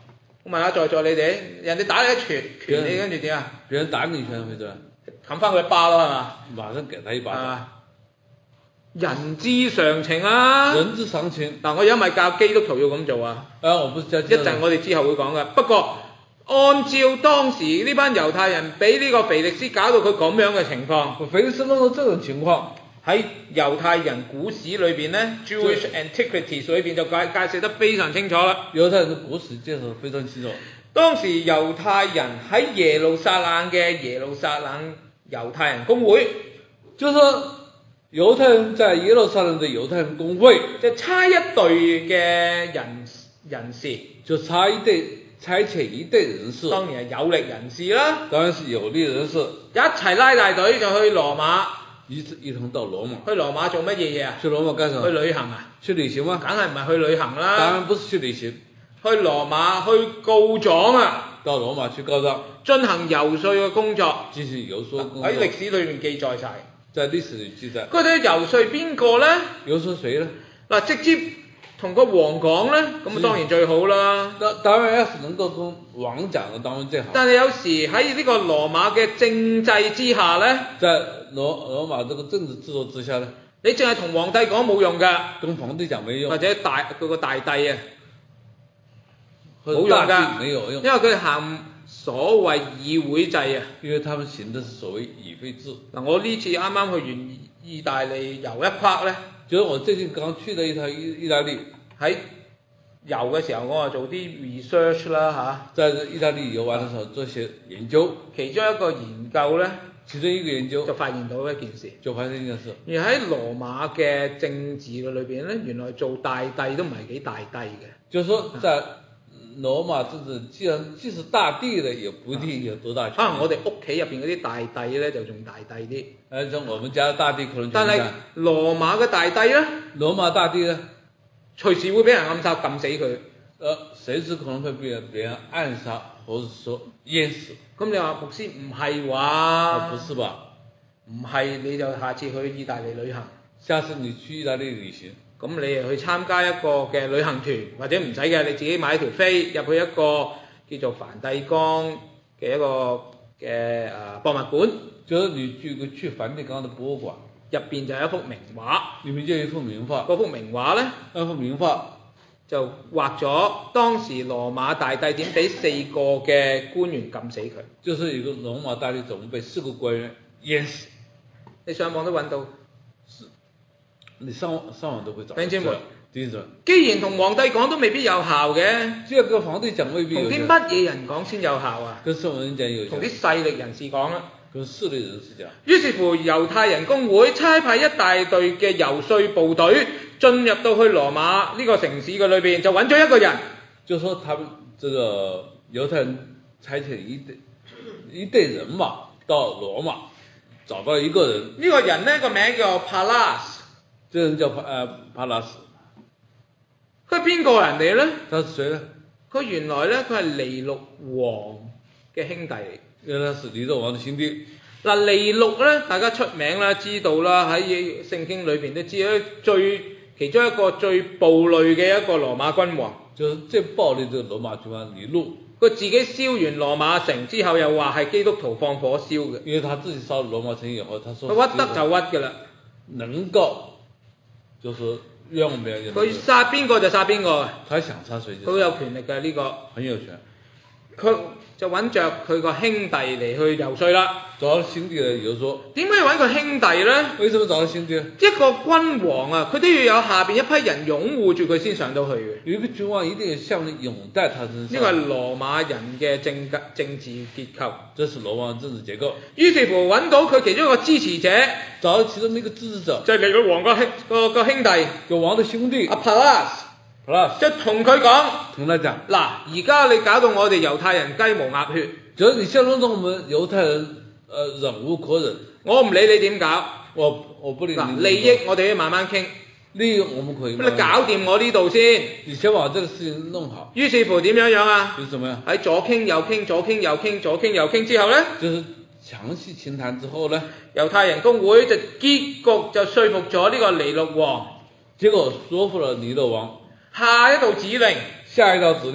我問下在座你哋，人哋打你一拳，拳你跟住點啊？ 別人打你一拳會點？ 冚翻佢一巴咯係嘛？ 馬上給他一巴掌。 啊，人之常情啊！ 人之常情。 嗱，我而家咪教基督徒要咁做啊！ 啊，我不是教基督徒。 一陣我哋之後會講嘅。不過按照當時呢班猶太人俾呢個腓力斯搞到佢咁樣嘅情況， 腓力斯弄到這種情況， 喺猶太人古史裏邊咧 ，Jewish Antiquities 裏邊就介介紹得非常清楚啦。 猶太人嘅古史介紹得非常清楚。當時猶太人喺耶路撒冷嘅耶路撒冷猶太人公會， 就是說猶太人在耶路撒冷的猶太人公會， 就差一隊嘅人人士， 就差一隊差遣一隊人士， 當然係有力人士啦， 當然是有力人士， 一齊拉大隊就去羅馬， 一一同到羅馬。 去羅馬做乜嘢嘢啊？ 去羅馬幹什麼？ 去旅行啊？ 去旅行嗎？ 梗係唔係去旅行啦？ 當然不是去旅行。 去羅馬去告狀啊！ 到羅馬去告狀， 進行遊說嘅工作， 進行遊說工作， 喺歷史裏面記載晒。 在歷史裏記載。 佢哋遊說邊個咧？ 遊說誰咧？ 嗱，直接同個王講咧，咁當然最好啦。 當然要是能夠跟王講嘅當然最好。 但係有時喺呢個羅馬嘅政制之下咧， 在羅羅馬這個政治制度之下咧， 你淨係同皇帝講冇用㗎， 跟皇帝講沒用， 或者大佢個大帝啊。 冇用㗎，沒有用， 因為佢行所謂議會制啊。 因為他們行的是所謂議會制。 嗱，我呢次啱啱去完意大利遊一框咧， 就是我最近剛去了一趟意意大利， 喺遊嘅時候我啊做啲 research 啦嚇。 在意大利遊玩嘅時候做些研究， 其中一個研究咧， 其中一個研究就發現到一件事， 就發現一件事。 而喺羅馬嘅政治嘅裏邊咧，原來做大帝都唔係幾大帝嘅。 就是說在羅馬政治既然既是大帝的，也不一定有多大權力。 可能我哋屋企入邊嗰啲大帝咧就仲大帝啲。 誒，像我們家的大帝可能。 但係羅馬嘅大帝咧， 羅馬大帝咧， 隨時會俾人暗殺撳死佢。 誒，隨時可能會被別人暗殺，或者說淹死。 咁你話牧師唔係話？ 不是吧？ 唔係你就下次去意大利旅行。 下次你去意大利旅行。咁你誒去參加一個嘅旅行團，或者唔使嘅，你自己買一條飛入去一個叫做梵蒂岡嘅一個嘅誒博物館。就是你去個去梵蒂岡嘅博物館，入邊就有一幅名畫。裏面就有一幅名畫。嗰幅名畫咧，嗰幅名畫就畫咗當時羅馬大帝點俾四個嘅官員撳死佢。就是一個羅馬大帝總被四個官員淹死。你上網都揾到。你上網上網都會找。弟兄姊妹，弟兄姊妹，既然同皇帝講都未必有效嘅，即係個皇帝講未必有效。同啲乜嘢人講先有效啊？跟聖人講有效。同啲勢力人士講啦。跟勢力人士講。於是乎，猶太人公會差派一大隊嘅遊說部隊進入到去羅馬呢個城市嘅裏邊，就揾咗一個人。就說他們這個猶太人差遣一隊一隊人馬到羅馬，找到一個人。呢個人呢個名叫 Pallas。這人叫帕誒帕拉斯，佢係邊個人嚟咧？他是誰咧？佢原來咧佢係尼祿王嘅兄弟嚟。原來是尼祿王嘅兄弟。嗱，尼祿咧大家出名啦，知道啦，喺聖經裏邊都知道最其中一個最暴戾嘅一個羅馬君王。就是最暴戾嘅羅馬君王尼祿。佢自己燒完羅馬城之後，又話係基督徒放火燒嘅。因為他自己燒羅馬城以後，他說佢屈得就屈㗎啦，能夠。就是讓別人佢殺邊個就殺邊個，佢想殺誰就。佢有權力嘅呢個。很有權。佢就揾着佢個兄弟嚟去遊說啦。找兄弟嚟遊說。點解要揾個兄弟咧？為什麼找個兄弟？一個君王啊，佢都要有下邊一批人擁護住佢先上到去嘅。有一個君王一定要下面擁戴他身上。呢個係羅馬人嘅政格政治結構。這是羅馬政治結構。於是乎揾到佢其中一個支持者，找到其中一個支持者，就係尼祿王個兄個個兄弟，個王嘅兄弟阿 Pallas，Pallas 就同佢講，同佢講，嗱，而家你搞到我哋猶太人雞毛鴨血，就是你現在弄我們猶太人，呃，忍無可忍。我唔理你點搞，我我不理你。嗱，利益我哋要慢慢傾，利益我們可以慢慢。你搞掂我呢度先，你先把這個事情弄好。於是乎點樣樣啊？係什麼樣？喺左傾右傾，左傾右傾，左傾右傾之後咧，就是詳細傾談之後咧，猶太人公會就結局就說服咗呢個尼祿王，結果說服了尼祿王。下一道指令，下一道指令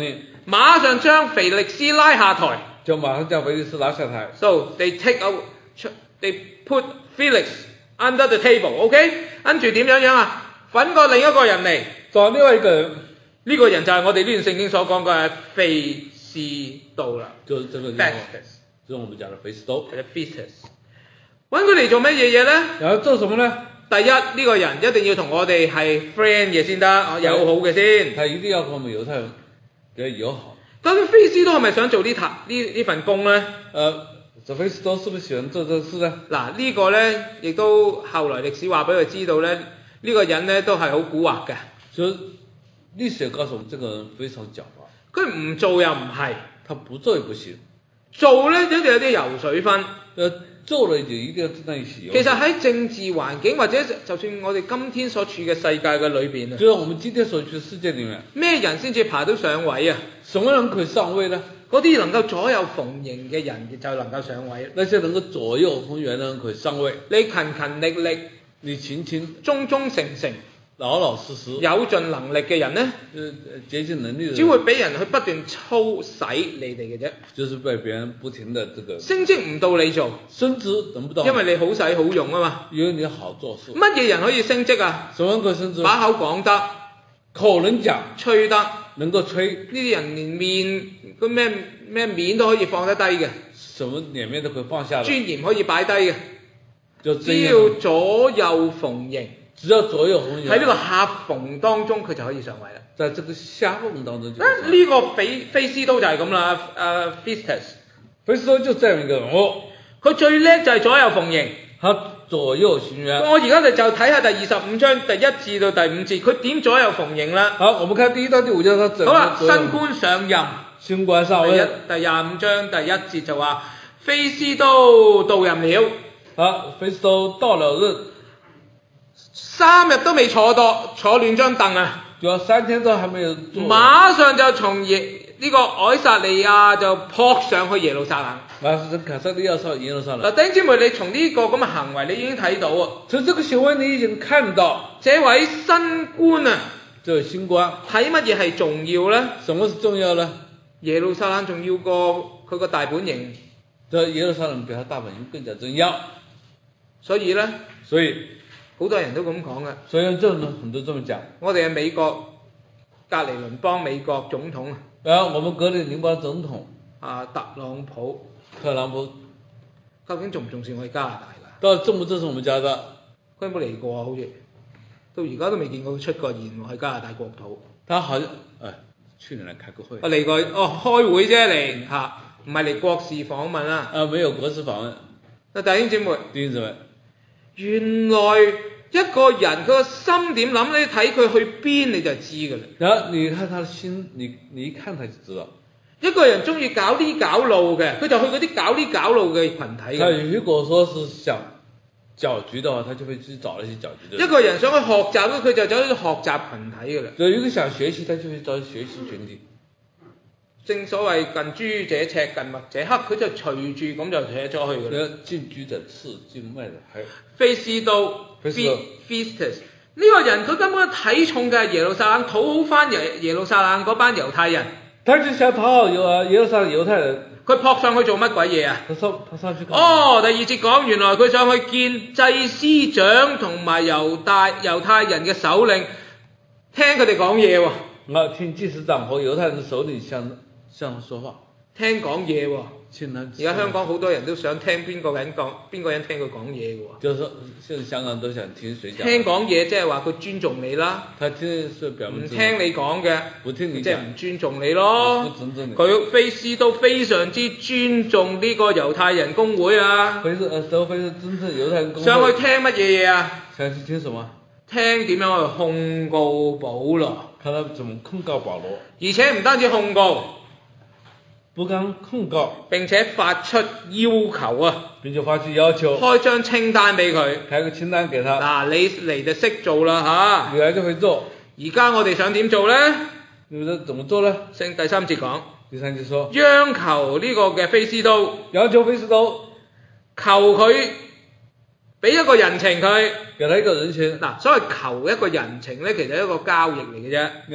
馬上將腓力斯拉下台。 就馬上將腓力斯拉下台。 So they take out, they put Felix under the table, OK？ 跟住點樣樣啊？揾個另一個人嚟， 找另外一個人， 呢個人就係我哋呢段聖經所講嘅菲斯都啦。 就是這個人 Festus， 就是我們講的菲斯都。 或者 Festus， 揾佢嚟做乜嘢嘢呢？ 然後做什麼呢？ 第一，呢、這個人一定要同我哋係 friend 嘅先得，友好嘅先。 他一定要跟我們猶太人嘅友好。 究竟菲斯都係咪想做呢壇呢呢份工呢？ 呃，這菲斯都是不是喜歡做這個事呢？ 嗱，呢個呢，亦都後來歷史話俾佢知道呢，呢、這個人呢都係好蠱惑嘅。 所以歷史告訴我們，這個人非常狡猾。 佢唔做又唔係， 他不做也不行。 做呢一定有啲油水分。 呃，做了就一定要在一起。 其實喺政治環境或者就算我哋今天所處嘅世界嘅裏邊啊， 就是我們今天所處的世界裡面， 咩人先至爬到上位啊？ 什麼人可以上位呢？ 嗰啲能夠左右逢迎嘅人就能夠上位。 那些能夠左右逢源的人可以上位。 你勤勤力力， 你勤勤忠忠誠誠， 老老實實， 有盡能力嘅人呢， 呃，竭盡能力的人， 只會俾人去不斷操使你哋嘅啫。 就是被別人不停的這個升職唔到你做， 升職等不到， 因為你好使好用啊嘛。 因為你好做事。 乜嘢人可以升職啊？ 什麼人可以升職？ 把口講得， 口能講， 吹得， 能夠吹。 呢啲人連面個咩咩面都可以放得低嘅， 什麼臉面都可以放下的， 尊嚴可以擺低嘅， 就只要左右逢迎， 只要左右逢迎， 喺呢個夾縫當中佢就可以上位啦。 在這個夾縫當中就， 啊呢、這個菲菲斯都就係咁啦，誒 Festus， 菲斯都就這樣一個人物， 佢最叻就係左右逢迎。 他左右逢源。 我而家就就睇下第二十五章第一至到第五節，佢點左右逢迎啦？ 好，我們看第一到第五章，他怎麼好啦， 左右新官上任， 新官上第一任。 第廿五章第一節就話菲斯都到任了。 好，菲斯都到了任， 三日都未坐到坐亂張凳啊！ 就要三天都還沒有做， 馬上就從耶呢個凱撒利亞就撲上去耶路撒冷。 馬上從凱撒利亞上耶路撒冷。 嗱，弟兄姊妹，你從呢個咁嘅行為，你已經睇到啊！ 從這個行為你已經看到， 這位新官啊， 這位新官睇乜嘢係重要呢？ 什麼是重要呢？ 耶路撒冷重要過佢個大本營， 這耶路撒冷比他大本營更加重要。 所以呢， 所以好多人都咁講嘅。 所以這呢，很多這麼講。 我哋嘅美國隔離鄰邦美國總統啊， 然後我們隔離鄰邦總統啊特朗普， 特朗普究竟重唔重視我哋加拿大㗎？ 到底重唔重視我們加拿大？ 佢有冇嚟過啊？好似到而家都未見過佢出過現喎，喺加拿大國土。 他好像，哎，去年嚟開過會。 我嚟過，哦，開會啫嚟嚇，唔係嚟國事訪問啊。 啊，沒有國事訪問。 啊，弟兄姊妹， 弟兄姊妹， 原來一個人佢個心點諗，你睇佢去邊你就知㗎啦。 然後你看他的心，你你一看他就知道。 一個人中意搞呢搞路嘅，佢就去嗰啲搞呢搞路嘅群體他嘅。 如果說是想攪局的話，他就會去找那些攪局的人。 一個人想去學習咧，佢就走去學習群體㗎啦。 就一個想學習，他就會找學習群體。 正所謂近朱者赤，近墨者黑，佢就隨住咁就寫咗去㗎啦。 近朱者赤，近墨者黑。 菲斯都 Festus 呢個人佢根本睇重嘅係耶路撒冷，討好翻耶耶路撒冷嗰班猶太人。 他就想討好猶啊耶路撒冷猶太人。 佢撲上去做乜鬼嘢啊？ 他上他上去幹。 哦，第二節講原來佢上去見祭司長同埋猶大猶太人嘅首領，聽佢哋講嘢喎。 啊，聽祭司長和猶太人嘅首領向向他說話。聽講嘢喎。 而家香港好多人都想聽邊個人講，邊個人聽佢講嘢嘅喎。 就是說，現在香港都想聽誰講。 聽講嘢即係話佢尊重你啦。 他聽是表明。唔聽你講嘅。 唔聽你講。 即係唔尊重你咯。 不尊重你。 佢菲斯都非常之尊重呢個猶太人公會啊。 菲斯誒，都非常尊重猶太人公會。 上去聽乜嘢嘢啊？ 上去聽什麼？ 聽點樣去控告保羅。 看他怎麼控告保羅。 而且唔單止控告。 不僅控告， 並且發出要求啊！ 並且發出要求， 開張清單俾佢， 開個清單給他。 嗱，你嚟就識做啦嚇！ 你嚟就會做。 而家我哋想點做呢？ 你哋怎麼做呢？ 聖第三節講。 第三節說。 央求呢個嘅菲斯都。 要求菲斯都。 求佢俾一個人情佢。 給他一個人情。 嗱，所謂求一個人情咧，其實係一個交易嚟嘅啫。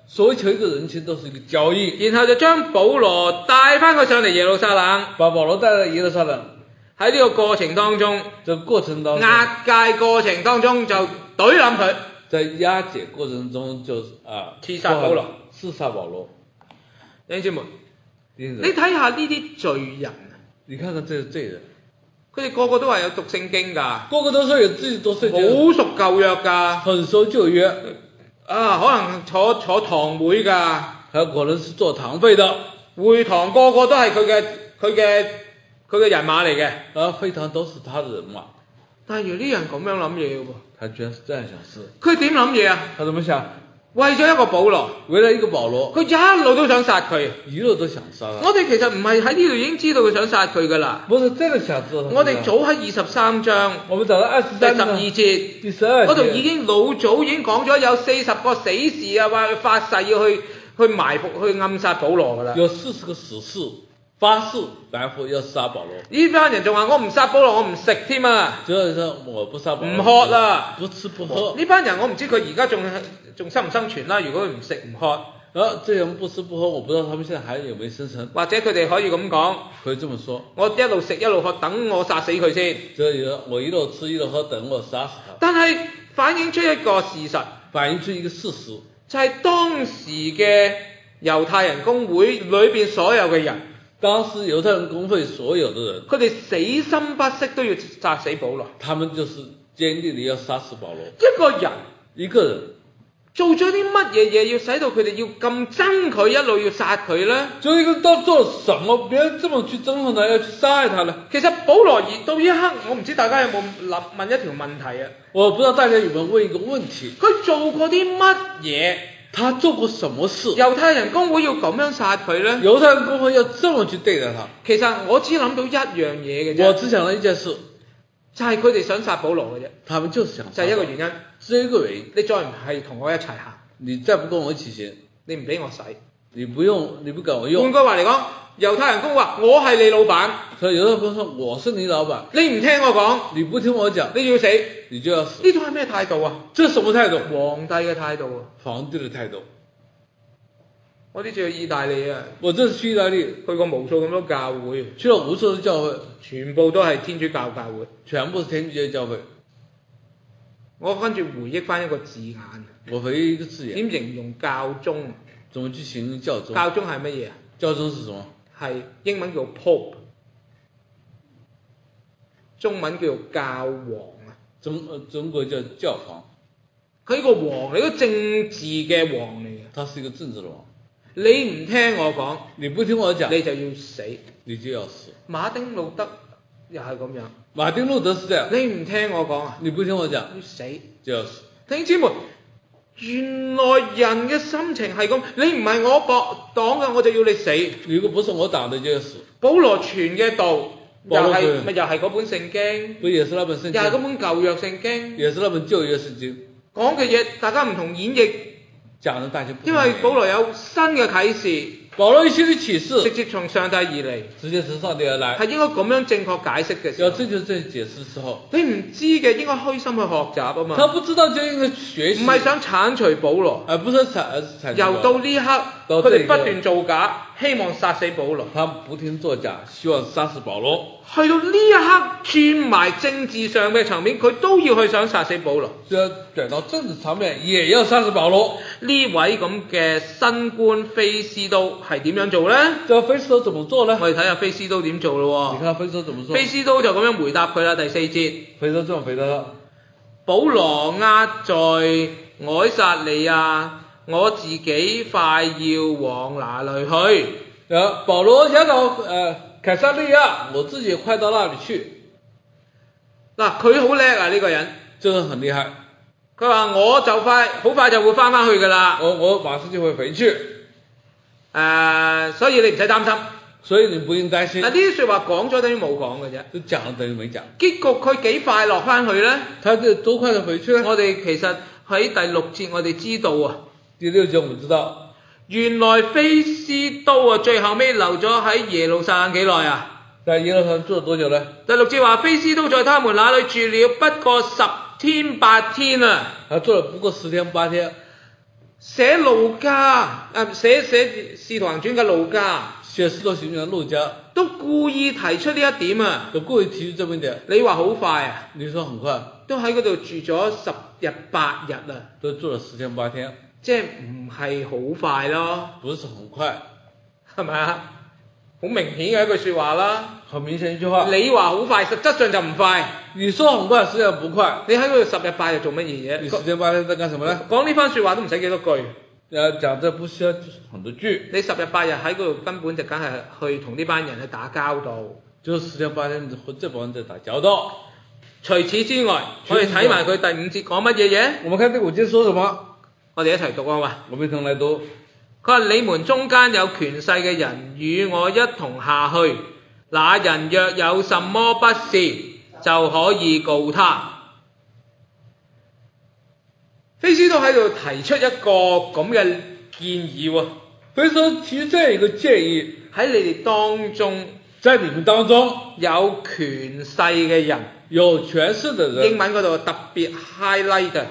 所求一個人情都是一個交易， 然後就將保羅帶翻佢上嚟耶路撒冷。 把保羅帶到耶路撒冷。 喺呢個過程當中， 這個過程當中， 押解過程當中就懟冧佢， 在押解過程中就啊刺殺保羅， 刺殺保羅。 弟兄姊妹， 你你睇下呢啲罪人， 你看看這個罪人， 佢哋個個都係有讀聖經㗎， 個個都說有自己讀聖經， 好熟舊約㗎， 很熟舊約， 啊，可能坐坐堂會㗎， 還有可能是做堂會的， 會堂個個都係佢嘅佢嘅佢嘅人馬嚟嘅， 啊，會堂都是他的人馬。 但係原來呢人咁樣諗嘢嘅喎， 他居然是這樣想事。 佢點諗嘢啊？ 他怎麼想？ 為咗一個保羅， 為了一個保羅， 佢一路都想殺佢， 一路都想殺他。 我哋其實唔係喺呢度已經知道佢想殺佢㗎啦。 不是真的想知道。 我哋早喺二十三章， 我們找到二十第三十二節， 第十二節嗰度已經老早已經講咗有四十個死士啊，話發誓要去去埋伏去暗殺保羅㗎啦。 有四十個死士發誓埋伏要殺保羅。 呢班人仲話我唔殺保羅，我唔食添啊！ 就是說我不殺保羅， 唔喝啦， 不吃不喝。 呢班人我唔知佢而家仲仲生唔生存啦。如果佢唔食唔喝， 啊，這人不吃不喝，我不知道他們現在還有沒有生存。 或者佢哋可以咁講， 可以這麼說， 我一路食一路喝，等我殺死佢先。 這人我一路吃一路喝，等我殺死他。 但係反映出一個事實， 反映出一個事實， 就係當時嘅猶太人公會裏邊所有嘅人。 當時猶太人公會所有的人， 佢哋死心不息都要殺死保羅。 他們就是堅定地要殺死保羅。 一個人， 一個人做咗啲乜嘢嘢，要使到佢哋要咁憎佢，一路要殺佢呢？ 就一個人到做了什麼，別人這麼去憎恨他，要去殺害他呢？ 其實保羅而到呢一刻，我唔知大家有冇諗問一條問題啊？ 我不知道大家有沒有問一個問題， 佢做過啲乜嘢？ 他做過什麼事？ 猶太人公會要咁樣殺佢呢？ 猶太人公會要這麼去對待他？ 其實我只諗到一樣嘢嘅啫。 我只想到一件事， 就係佢哋想殺保羅嘅啫。 他們就是想殺， 就係一個原因。 只有一個原因。 你再唔係同我一齊行， 你再不跟我一起行， 你唔俾我使， 你不用，你不給我用。 換句話嚟講，猶太人公話我係你老闆， 所以猶太人公說我是你老闆， 你唔聽我講， 你不聽我講， 你要死， 你就要死。 呢種係咩態度啊？ 這是什麼態度？ 皇帝嘅態度啊！ 皇帝的態度。 我呢次去意大利啊， 我這次去意大利， 去過無數咁多教會， 去了無數的教會， 全部都係天主教教會， 全部是天主教教會。 我跟住回憶翻一個字眼， 我回憶一個字眼， 點形容教宗？ 怎麼去形容教宗？ 教宗係乜嘢啊？ 教宗是什麼？ 係英文叫 Pope，中文叫教皇啊。 中呃中國叫教皇。 佢呢個王嚟，個政治嘅王嚟嘅。 他是一個政治的王。 你唔聽我講， 你不聽我講， 你就要死， 你就要死。 馬丁路德又係咁樣。 馬丁路德是這樣。 你唔聽我講啊， 你不聽我講， 要死就要死。 弟兄姊妹，原來人嘅心情係咁，你唔係我博黨嘅，我就要你死。 如果不是我黨的，就要死。 保羅傳嘅道又保羅係咪又係嗰本聖經？ 不也是那本聖經？ 又係嗰本舊約聖經？ 也是那本舊約聖經。 講嘅嘢大家唔同演繹， 講的大家不同。 因為保羅有新嘅啟示。 保羅一些的啟示， 直接從上帝而嚟， 直接從上帝而來， 係應該咁樣正確解釋嘅時候。 要正確這樣解釋之後， 你唔知嘅應該虛心去學習啊嘛。 他不知道就應該學習， 唔係想剷除保羅， 而不是剷剷除。 由到呢刻，佢哋不斷造假，希望殺死保羅。 他不停作假，希望殺死保羅。 去到呢一刻轉埋政治上嘅層面，佢都要去想殺死保羅。 就要轉到政治層面，也要殺死保羅。 呢位咁嘅新官非斯都係點樣做呢？ 這菲斯都怎麼做呢？ 我哋睇下菲斯都點做咯。 你看菲斯都怎麼做？ 菲斯都就咁樣回答佢啦，第四節。 菲斯都這麼回答啦。 保羅押在凱撒利亞，我自己快要往哪裏去？ 啊，保羅押到呃凱撒利亞，我自己快到那裏去。 嗱，佢好叻啊！呢、這個人真係很厲害。 佢話我就快，好快就會翻返去㗎啦。 我我馬上就會回去。誒、 呃，所以你唔使擔心。 所以你不用擔心。 嗱，呢啲説話講咗等於冇講嘅啫。 都講咗等於沒講。 結局佢幾快落翻去咧？ 他就多快就回去咧？ 我哋其實喺第六節我哋知道啊。 第六節我們知道，原來菲斯都啊，最後尾留咗喺耶路撒冷幾耐啊？ 在耶路撒冷住咗多久咧？ 第六節話菲斯都在他們那裏住了不過十天八天啊。 他住了不過十天八天。 寫路加，誒寫寫《使徒行傳》嘅路加， 寫《使徒行傳》的路加都故意提出呢一點啊。 都故意提出這麼一點。 你話好快啊？ 你說很快？ 都喺嗰度住咗十日八日啊。 都住了十天八天。 即係唔係好快咯？ 不是很快， 係咪啊？好明顯嘅一句説話啦。 很明顯一句話。 你話好快，實質上就唔快。 你說很快，實際上不快。 你喺嗰度十日八日做乜嘢嘢？ 你十天八天在幹什麼呢？ 講呢番説話都唔使幾多句。 誒，講這不需要很多句。 你十日八日喺嗰度根本就梗係去同呢班人去打交道。 就是十天八天和這幫人在打交道。 除此之外，我哋睇埋佢第五節講乜嘢嘢？ 我們看第五節說什麼？ 我哋一齊讀啊嘛。 我們一同來讀。 佢話：你們中間有權勢嘅人與我一同下去，那人若有什麼不是，就可以告他。非斯都喺度提出一個咁嘅建議喎。 非斯都提出這樣一個建議，喺你哋當中， 在你們當中有權勢嘅人， 有權勢的人， 英文嗰度特別 highlight 嘅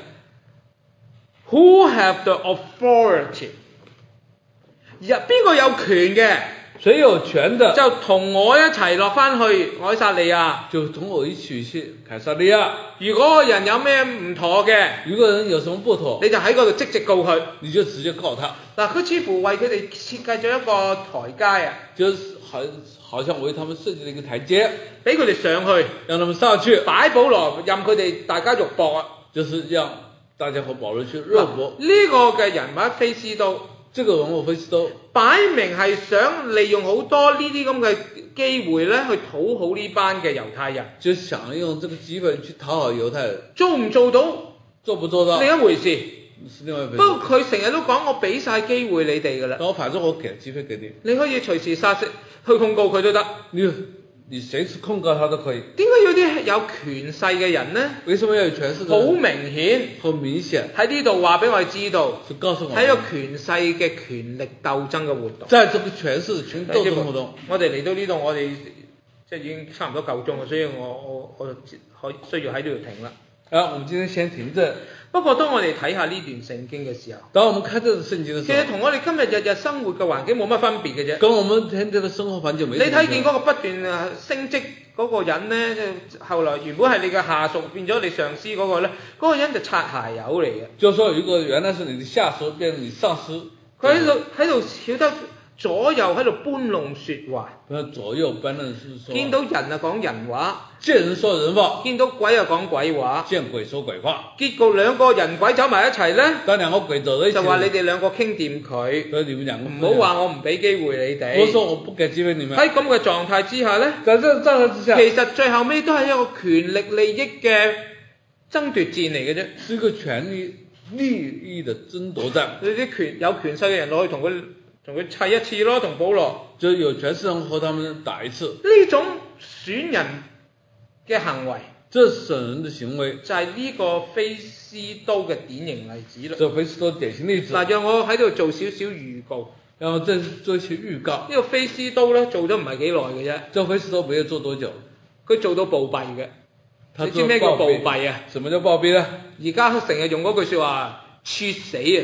，who have the authority。入邊個有權嘅？ 誰有權的？ 就同我一齊落翻去凱撒利亞。 就同我一起去凱撒利亞。 如果個人有咩唔妥嘅， 如果人有什麼不妥， 你就喺嗰度即直告佢。 你就直接告他。 嗱，佢似乎為佢哋設計咗一個台階啊。 就是好，好像為他們設計了一個台階， 俾佢哋上去， 讓他們上去。 擺保羅，任佢哋大家肉搏啊。 就是讓大家和保羅去肉搏。 呢、這個嘅人物非斯都。 這個人物非斯都擺明係想利用好多呢啲咁嘅機會咧，去討好呢班嘅猶太人。 就想用這個機會去討好猶太人。 做唔做到？ 做不做到？ 另一回事。 是另外一回事。 不過佢成日都講我俾晒機會你哋㗎啦。 我反正我給了機會給你。 你可以隨時殺死去控告佢都得。 你你隨時控告他都可以。 點解要啲有權勢嘅人呢？ 為什麼要有權勢？ 好明顯， 好明顯喺呢度話俾我哋知道， 就告訴我喺個權勢嘅權力鬥爭嘅活動。 在這個權勢權鬥爭活動。 我哋嚟到呢度，我哋即係已經差唔多夠鐘啦，所以我我我可需要喺呢度停啦。 啊，我們今天先停這。 不過當我哋睇下呢段聖經嘅時候， 當我們看這段聖經嘅時候， 其實同我哋今日日日生活嘅環境冇乜分別嘅啫。 跟我們天天嘅生活環境沒。你睇見嗰個不斷升職嗰個人呢，即係後來原本係你嘅下屬變咗你上司嗰個呢，嗰個人就擦鞋友嚟嘅。 就說如果原來是你的下屬變成你上司， 佢喺度喺度曉得左右喺度搬弄説話。 左右搬弄説話。 見到人啊講人話， 見人說人話； 見到鬼啊講鬼話， 見鬼說鬼話。 結局兩個人鬼走埋一齊呢， 當兩個鬼走咗一齊，就話你哋兩個傾掂佢。 所以你們兩個唔好話我唔俾機會你哋。 我說我不給機會你們。 喺咁嘅狀態之下呢， 在這個狀態之下， 其實最後尾都係一個權力利益嘅爭奪戰嚟嘅啫。 是一個權力利益的爭奪戰。 你啲權有權勢嘅人攞去同佢同佢砌一次咯，同保羅。 就有權勢人和他們打一次。 呢種選人嘅行為， 這選人的行為就係呢個非斯都嘅典型例子啦。 就非斯都典型例子。 嗱，讓我喺度做少少預告。 然後再做一些預告。 呢個非斯都咧做咗唔係幾耐嘅啫。 這非斯都沒有做多久。佢做到暴斃嘅。你知咩叫暴斃啊？ 什麼叫暴斃咧？ 而家成日用嗰句説話，猝死啊！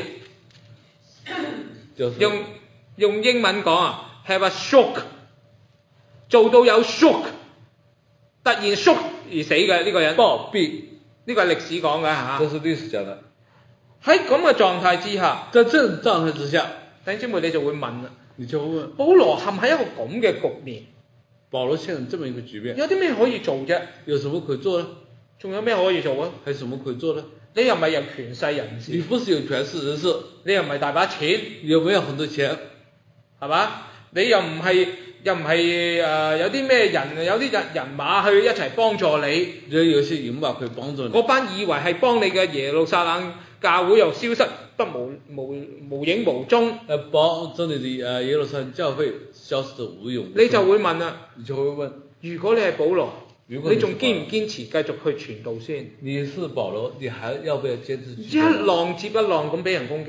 就是、 用用英文講啊 ，have a shock，做到有 shock，突然 shock 而死嘅呢個人。 暴斃， 呢個係歷史講嘅嚇。 這是歷史講的。 喺咁嘅狀態之下， 在這種狀態之下， 弟兄姊妹你就會問啦， 你就會問， 保羅陷喺一個咁嘅局面， 保羅陷入這麼一個局面， 有啲咩可以做啫？ 有什麼可以做呢？ 仲有咩可以做啊？ 還有什麼可以做呢？ 你又唔係有權勢人士， 你不是有權勢人士， 你又唔係大把錢， 又沒有很多錢， 係嘛？你又唔係又唔係誒有啲咩人有啲人人馬去一齊幫助你， 有有些人馬可以幫助你， 嗰班以為係幫你嘅耶路撒冷教會又消失得無無無影無蹤， 誒幫助你的誒耶路撒冷教會消失得無影無蹤， 你就會問啦， 你就會問， 如果你係保羅， 你仲堅唔堅持繼續去傳道先？ 你是保羅，你還要不要堅持？ 一浪接一浪咁俾人攻擊，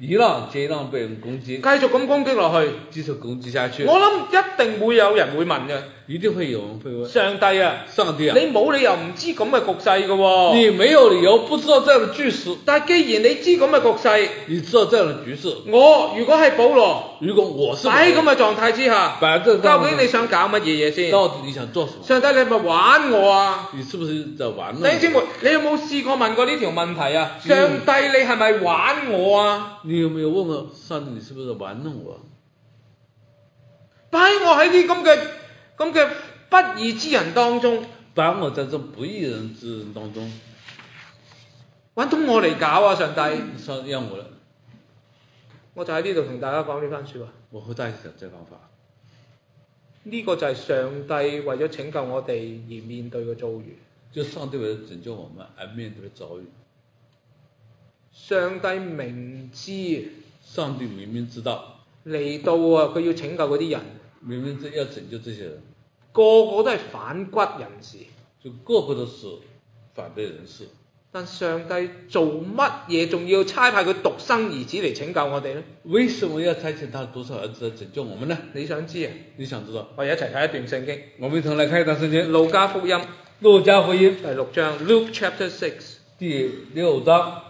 一浪接一浪被人攻擊， 繼續咁攻擊落去， 繼續攻擊下去， 我諗一定會有人會問嘅。 一定會有人會問， 上帝啊， 上帝啊， 你冇理由唔知咁嘅局勢嘅喎。 你沒有理由不知道這樣的局勢。 但係既然你知咁嘅局勢， 你知道這樣的局勢， 我如果係保羅， 如果我是擺喺咁嘅狀態之下， 擺喺這個狀態究竟你想搞乜嘢嘢先？ 到底你想做什麼？ 上帝，你係咪玩我啊？ 你是不是在玩我？ 弟兄姊妹，你有冇試過問過呢條問題啊？上帝，你係咪玩我啊？ 你有沒有問過上帝，你是不是玩弄我？ 擺我喺啲咁嘅咁嘅不義之人當中， 把我在這不義人之人當中， 揾到我嚟搞啊！上帝， 上讓我， 我就喺呢度同大家講呢番説話。 我和大家講這方法。 呢個就係上帝為咗拯救我哋而面對嘅遭遇。 就上帝為咗拯救我們而面對嘅遭遇。 上帝明知， 上帝明明知道嚟到啊，佢要拯救嗰啲人， 明明要拯救這些人， 個個都係反骨人士， 就個個都是反對人士。 但上帝做乜嘢仲要差派佢獨生兒子嚟拯救我哋呢？ 為什麼要差遣他獨生兒子嚟拯救我們呢？ 你想知啊？ 你想知道？ 我哋一齊睇一段聖經。 我們一同來看一段聖經。 路加福音， 路加福音第六章 ，Luke chapter six， 第六章。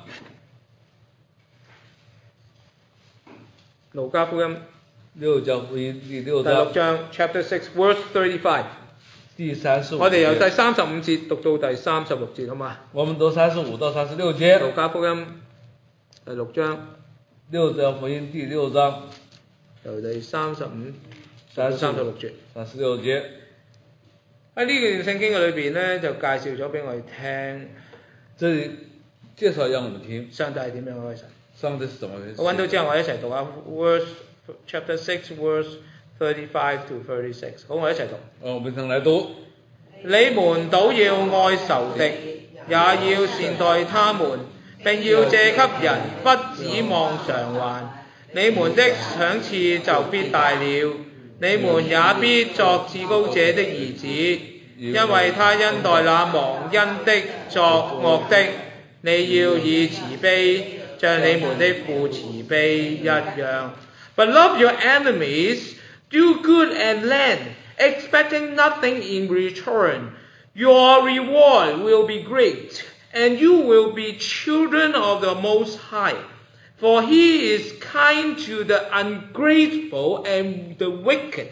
路加福音， 路加福音第六第六章 chapter six verse thirty-five， 第三十五。 我哋由第三十五節讀到第三十六節，好嘛？ 我們讀三十五到三十六節。 路加福音第六章， 路加福音第六章， 由第三十五到三十六節。 三十六節。 喺呢段聖經嘅裏邊咧，就介紹咗俾我哋聽。 這裡介紹讓我們聽上帝係點樣嘅神？ 上帝是怎麼回事？ 我揾到之後，我一齊讀下 verse chapter six verse thirty-five to thirty-six。好，我一齊讀。 我們一同來讀。 你們倒要愛仇敵，也要善待他們，並要借給人，不指望償還。你們的賞賜就必大了，你們也必作至高者的兒子，因為他恩待那忘恩的作惡的。你要以慈悲，像你們的父慈悲一樣。But love your enemies, do good and lend, expecting nothing in return. Your reward will be great, and you will be children of the Most High. For he is kind to the ungrateful and the wicked.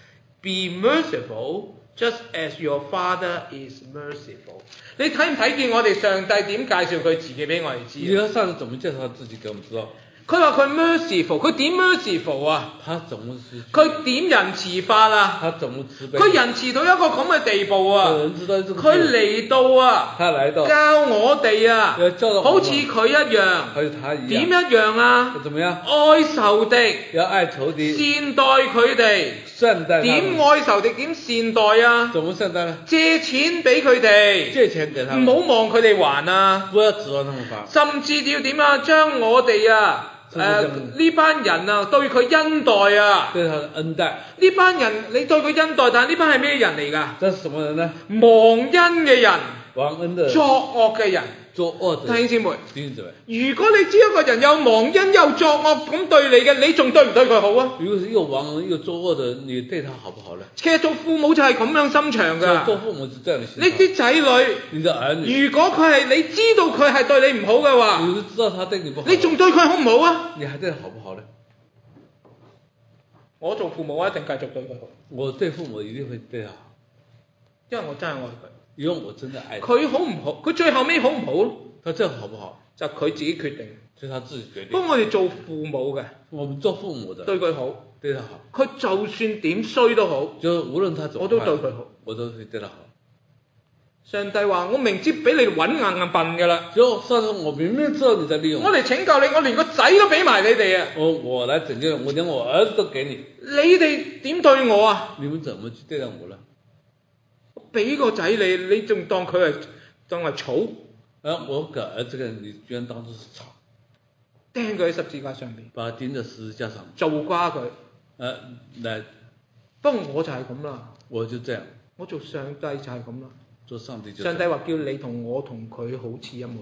Be merciful, just as your Father is merciful. 你睇唔睇見我哋上帝點介紹佢自己俾我哋知？ 你睇上帝怎麼介紹他自己給我們知道？ 佢話佢 merciful，佢點 merciful 啊？ 他怎麼是？ 佢點仁慈法啊？ 他怎麼慈悲？ 佢仁慈到一個咁嘅地步啊！佢嚟到啊， 他來到教我哋啊，好似佢一樣， 好似他一樣， 點一樣啊？ 怎麼樣？ 愛仇敵， 要愛仇敵， 善待佢哋， 善待他們。 點愛仇敵？點善待啊？ 怎麼善待呢？ 借錢俾佢哋， 借錢給他們， 唔好望佢哋還啊！ 不要指望他們還， 甚至要點啊？將我哋啊！誒呢班人啊，對佢恩待啊， 對他的恩待。 呢班人你對佢恩待，但係呢班係咩人嚟㗎？ 這是什麼人呢？ 忘恩嘅人， 忘恩的， 作惡嘅人， 作惡的。 弟兄姊妹， 弟兄姊妹， 如果你知一個人又忘恩又作惡咁對你嘅，你仲對唔對佢好啊？ 如果是又忘恩又作惡的，你對他好不好呢？ 其實做父母就係咁樣心腸㗎。 做父母是這樣的心腸。 你啲仔女， 你的兒女， 如果佢係你知道佢係對你唔好嘅話， 你知道他對你不好， 你仲對佢好唔好啊？ 你還對他好不好呢？ 我做父母，我一定繼續對佢好。 我對父母一定會對他好， 因為我真係愛佢。 因為我真的愛他。 佢好唔好？佢最後尾好唔好咯？ 他這樣好不好？ 就佢自己決定。 就他自己決定。 不過我哋做父母嘅， 我們做父母的對佢好， 對他好。 佢就算點衰都好， 就無論他怎麼， 我都對佢好， 我都會對他好。 上帝話：我明知俾你揾硬硬笨㗎啦。 就上次我明明知道你在利用我， 我嚟拯救你，我連個仔都俾埋你哋啊！ 我我來拯救你，我連我兒子都給你。 你哋點對我啊？ 你們怎麼去對待我呢？ 俾個仔你，你仲當佢係當係草？ 啊！我個兒子嘅你居然當作是草， 釘佢喺十字架上面， 把他釘在十字架上， 做瓜佢。 啊，來， 不過我就係咁啦， 我就這樣， 我做上帝就係咁啦。 做上帝就。 上帝話叫你同我同佢好似一模一樣。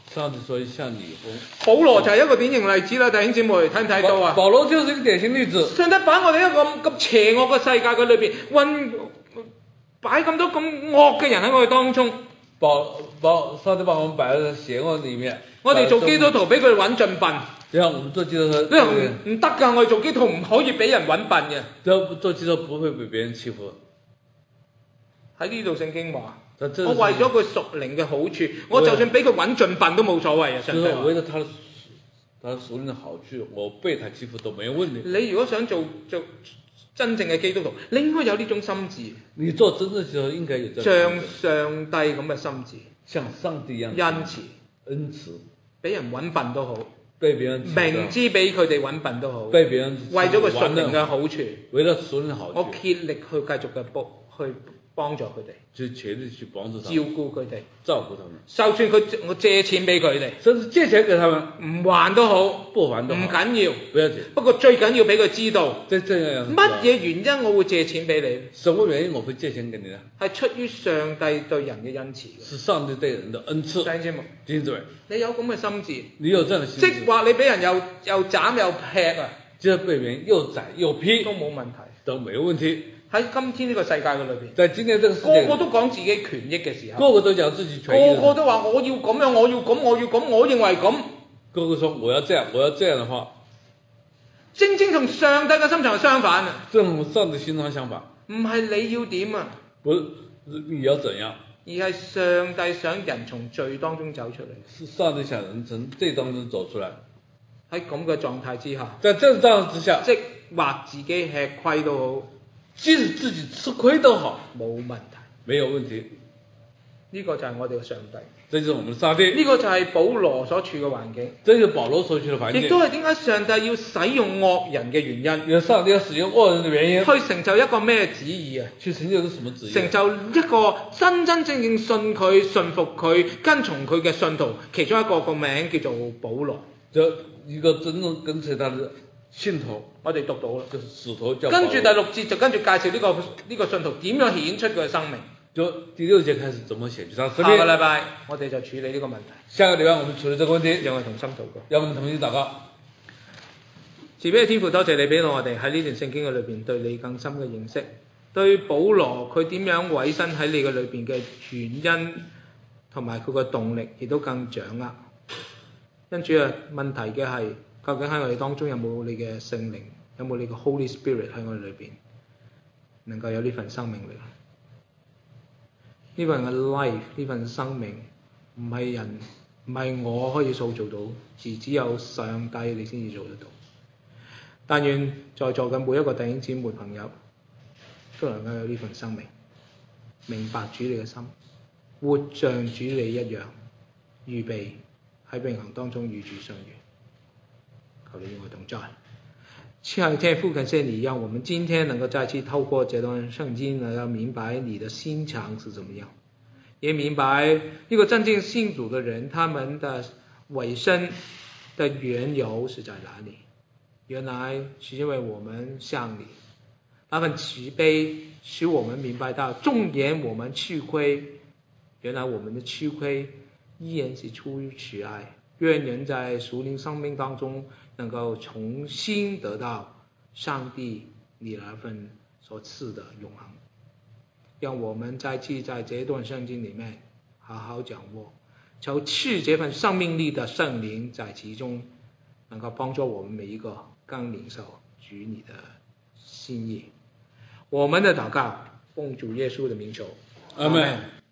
上帝說向你封。 保羅就係一個典型例子啦，弟兄姊妹睇唔睇到啊？ 保羅就是一個典型例子。 上帝擺我哋一個咁邪惡嘅世界嘅裏邊，運擺咁多咁惡嘅人喺我哋當中。 保保上帝把我們擺喺邪惡裏面。 我哋做基督徒俾佢揾盡笨。 對啊，我們做基督徒。 你話唔唔得㗎，我哋做基督徒唔可以俾人揾笨嘅。 做做基督徒不會被別人欺負。 喺呢度聖經話。 我為咗佢屬靈嘅好處，我就算俾佢揾盡笨都冇所謂啊！上帝話。 為咗他的他屬靈嘅好處，我被他欺負都沒有問題。 你如果想做做真正嘅基督徒，你應該有呢種心志。 你做真正嘅時候應該有。 像上帝咁嘅心志。 像上帝一樣。 恩慈。 恩慈。 俾人揾笨都好。 被別人明知俾佢哋揾笨都好。 被別人為咗個屬靈嘅好處。 為咗屬靈嘅好處。 我竭力去繼續嘅幫去。幫助佢哋， 就全力去幫助他們， 照顧佢哋， 照顧他們。 就算佢我借錢俾佢哋， 甚至借錢給他們， 唔還都好， 不還都好， 唔緊要， 不要緊。 不過最緊要俾佢知道， 即這樣乜嘢原因我會借錢俾你？ 什麼原因我會借錢給你呢？ 係出於上帝對人嘅恩慈。 是上帝對人的恩賜。 弟兄姊妹， 弟兄姊妹， 你有咁嘅心志， 你有這樣的心志， 即話你俾人又又斬又劈啊， 即係被人又斬又劈都冇問題， 都沒有問題。 喺今天呢個世界嘅裏邊， 在今天這個世界， 個個都講自己權益嘅時候， 個個都講自己權益， 個個都話我要咁樣，我要咁，我要咁，我認為咁， 個個說我要這樣，我要這樣的話， 正正同上帝嘅心腸係相反啊！ 正同上帝心腸相反， 唔係你要點啊？ 不是你要怎樣， 而係上帝想人從罪當中走出嚟。 是上帝想人從罪當中走出來。 喺咁嘅狀態之下， 在這個狀態之下， 即或自己吃虧都好， 即使自己吃虧都好， 冇問題， 沒有問題。 呢個就係我哋嘅上帝， 這就是我們的上帝。 呢個就係保羅所處嘅環境， 這就是保羅所處嘅環境。 亦都係點解上帝要使用惡人嘅原因。 有上帝要使用惡人嘅原因， 去成就一個咩旨意啊？ 去成就一個什麼旨意？ 成就一個真真正正信佢、信服佢、跟從佢嘅信徒，其中一個個名叫做保羅。 就一個真正跟隨他的信徒， 我哋讀到啦， 就是使徒叫保羅。 跟住第六節就跟住介紹呢個呢個信徒點樣顯出佢嘅生命。 就第六節開始怎麼顯出他生命。 下個禮拜我哋就處理呢個問題。 下個禮拜我們處理這個問題。 讓我哋同心禱告。 讓我們同心禱告。 慈悲嘅天父，多謝你俾到我哋喺呢段聖經嘅裏邊對你更深嘅認識，對保羅佢點樣委身喺你嘅裏邊嘅原因同埋佢個動力，亦都更掌握。因主啊，問題嘅係究竟喺我哋當中有冇你嘅聖靈，有冇你嘅 Holy Spirit 喺我哋裏邊，能夠有呢份生命力。呢份嘅 life， 呢份生命唔係人唔係我可以塑造到，而只有上帝你先至做得到。但願在座嘅每一個弟兄姊妹朋友都能夠有呢份生命，明白主你嘅心，活像主你一樣，預備喺永恆當中與主相遇。求你與我同在。親愛的天父，感謝你，讓我們今天能夠再次透過這段聖經，能夠明白你的心腸是怎麼樣，也明白一個真正信主的人，他們的委身的緣由是在哪裡。原來是因為我們像你，那份慈悲使我們明白到，縱然我們吃虧，原來我們的吃虧依然是出於慈愛。願人在屬靈生命當中能夠重新得到上帝你那份所賜的永恆。讓我們再次在這段聖經裡面好好掌握，求賜這份生命力的聖靈在其中，能夠幫助我們每一個更領受主你的心意。我們的禱告奉主耶穌的名求，阿們。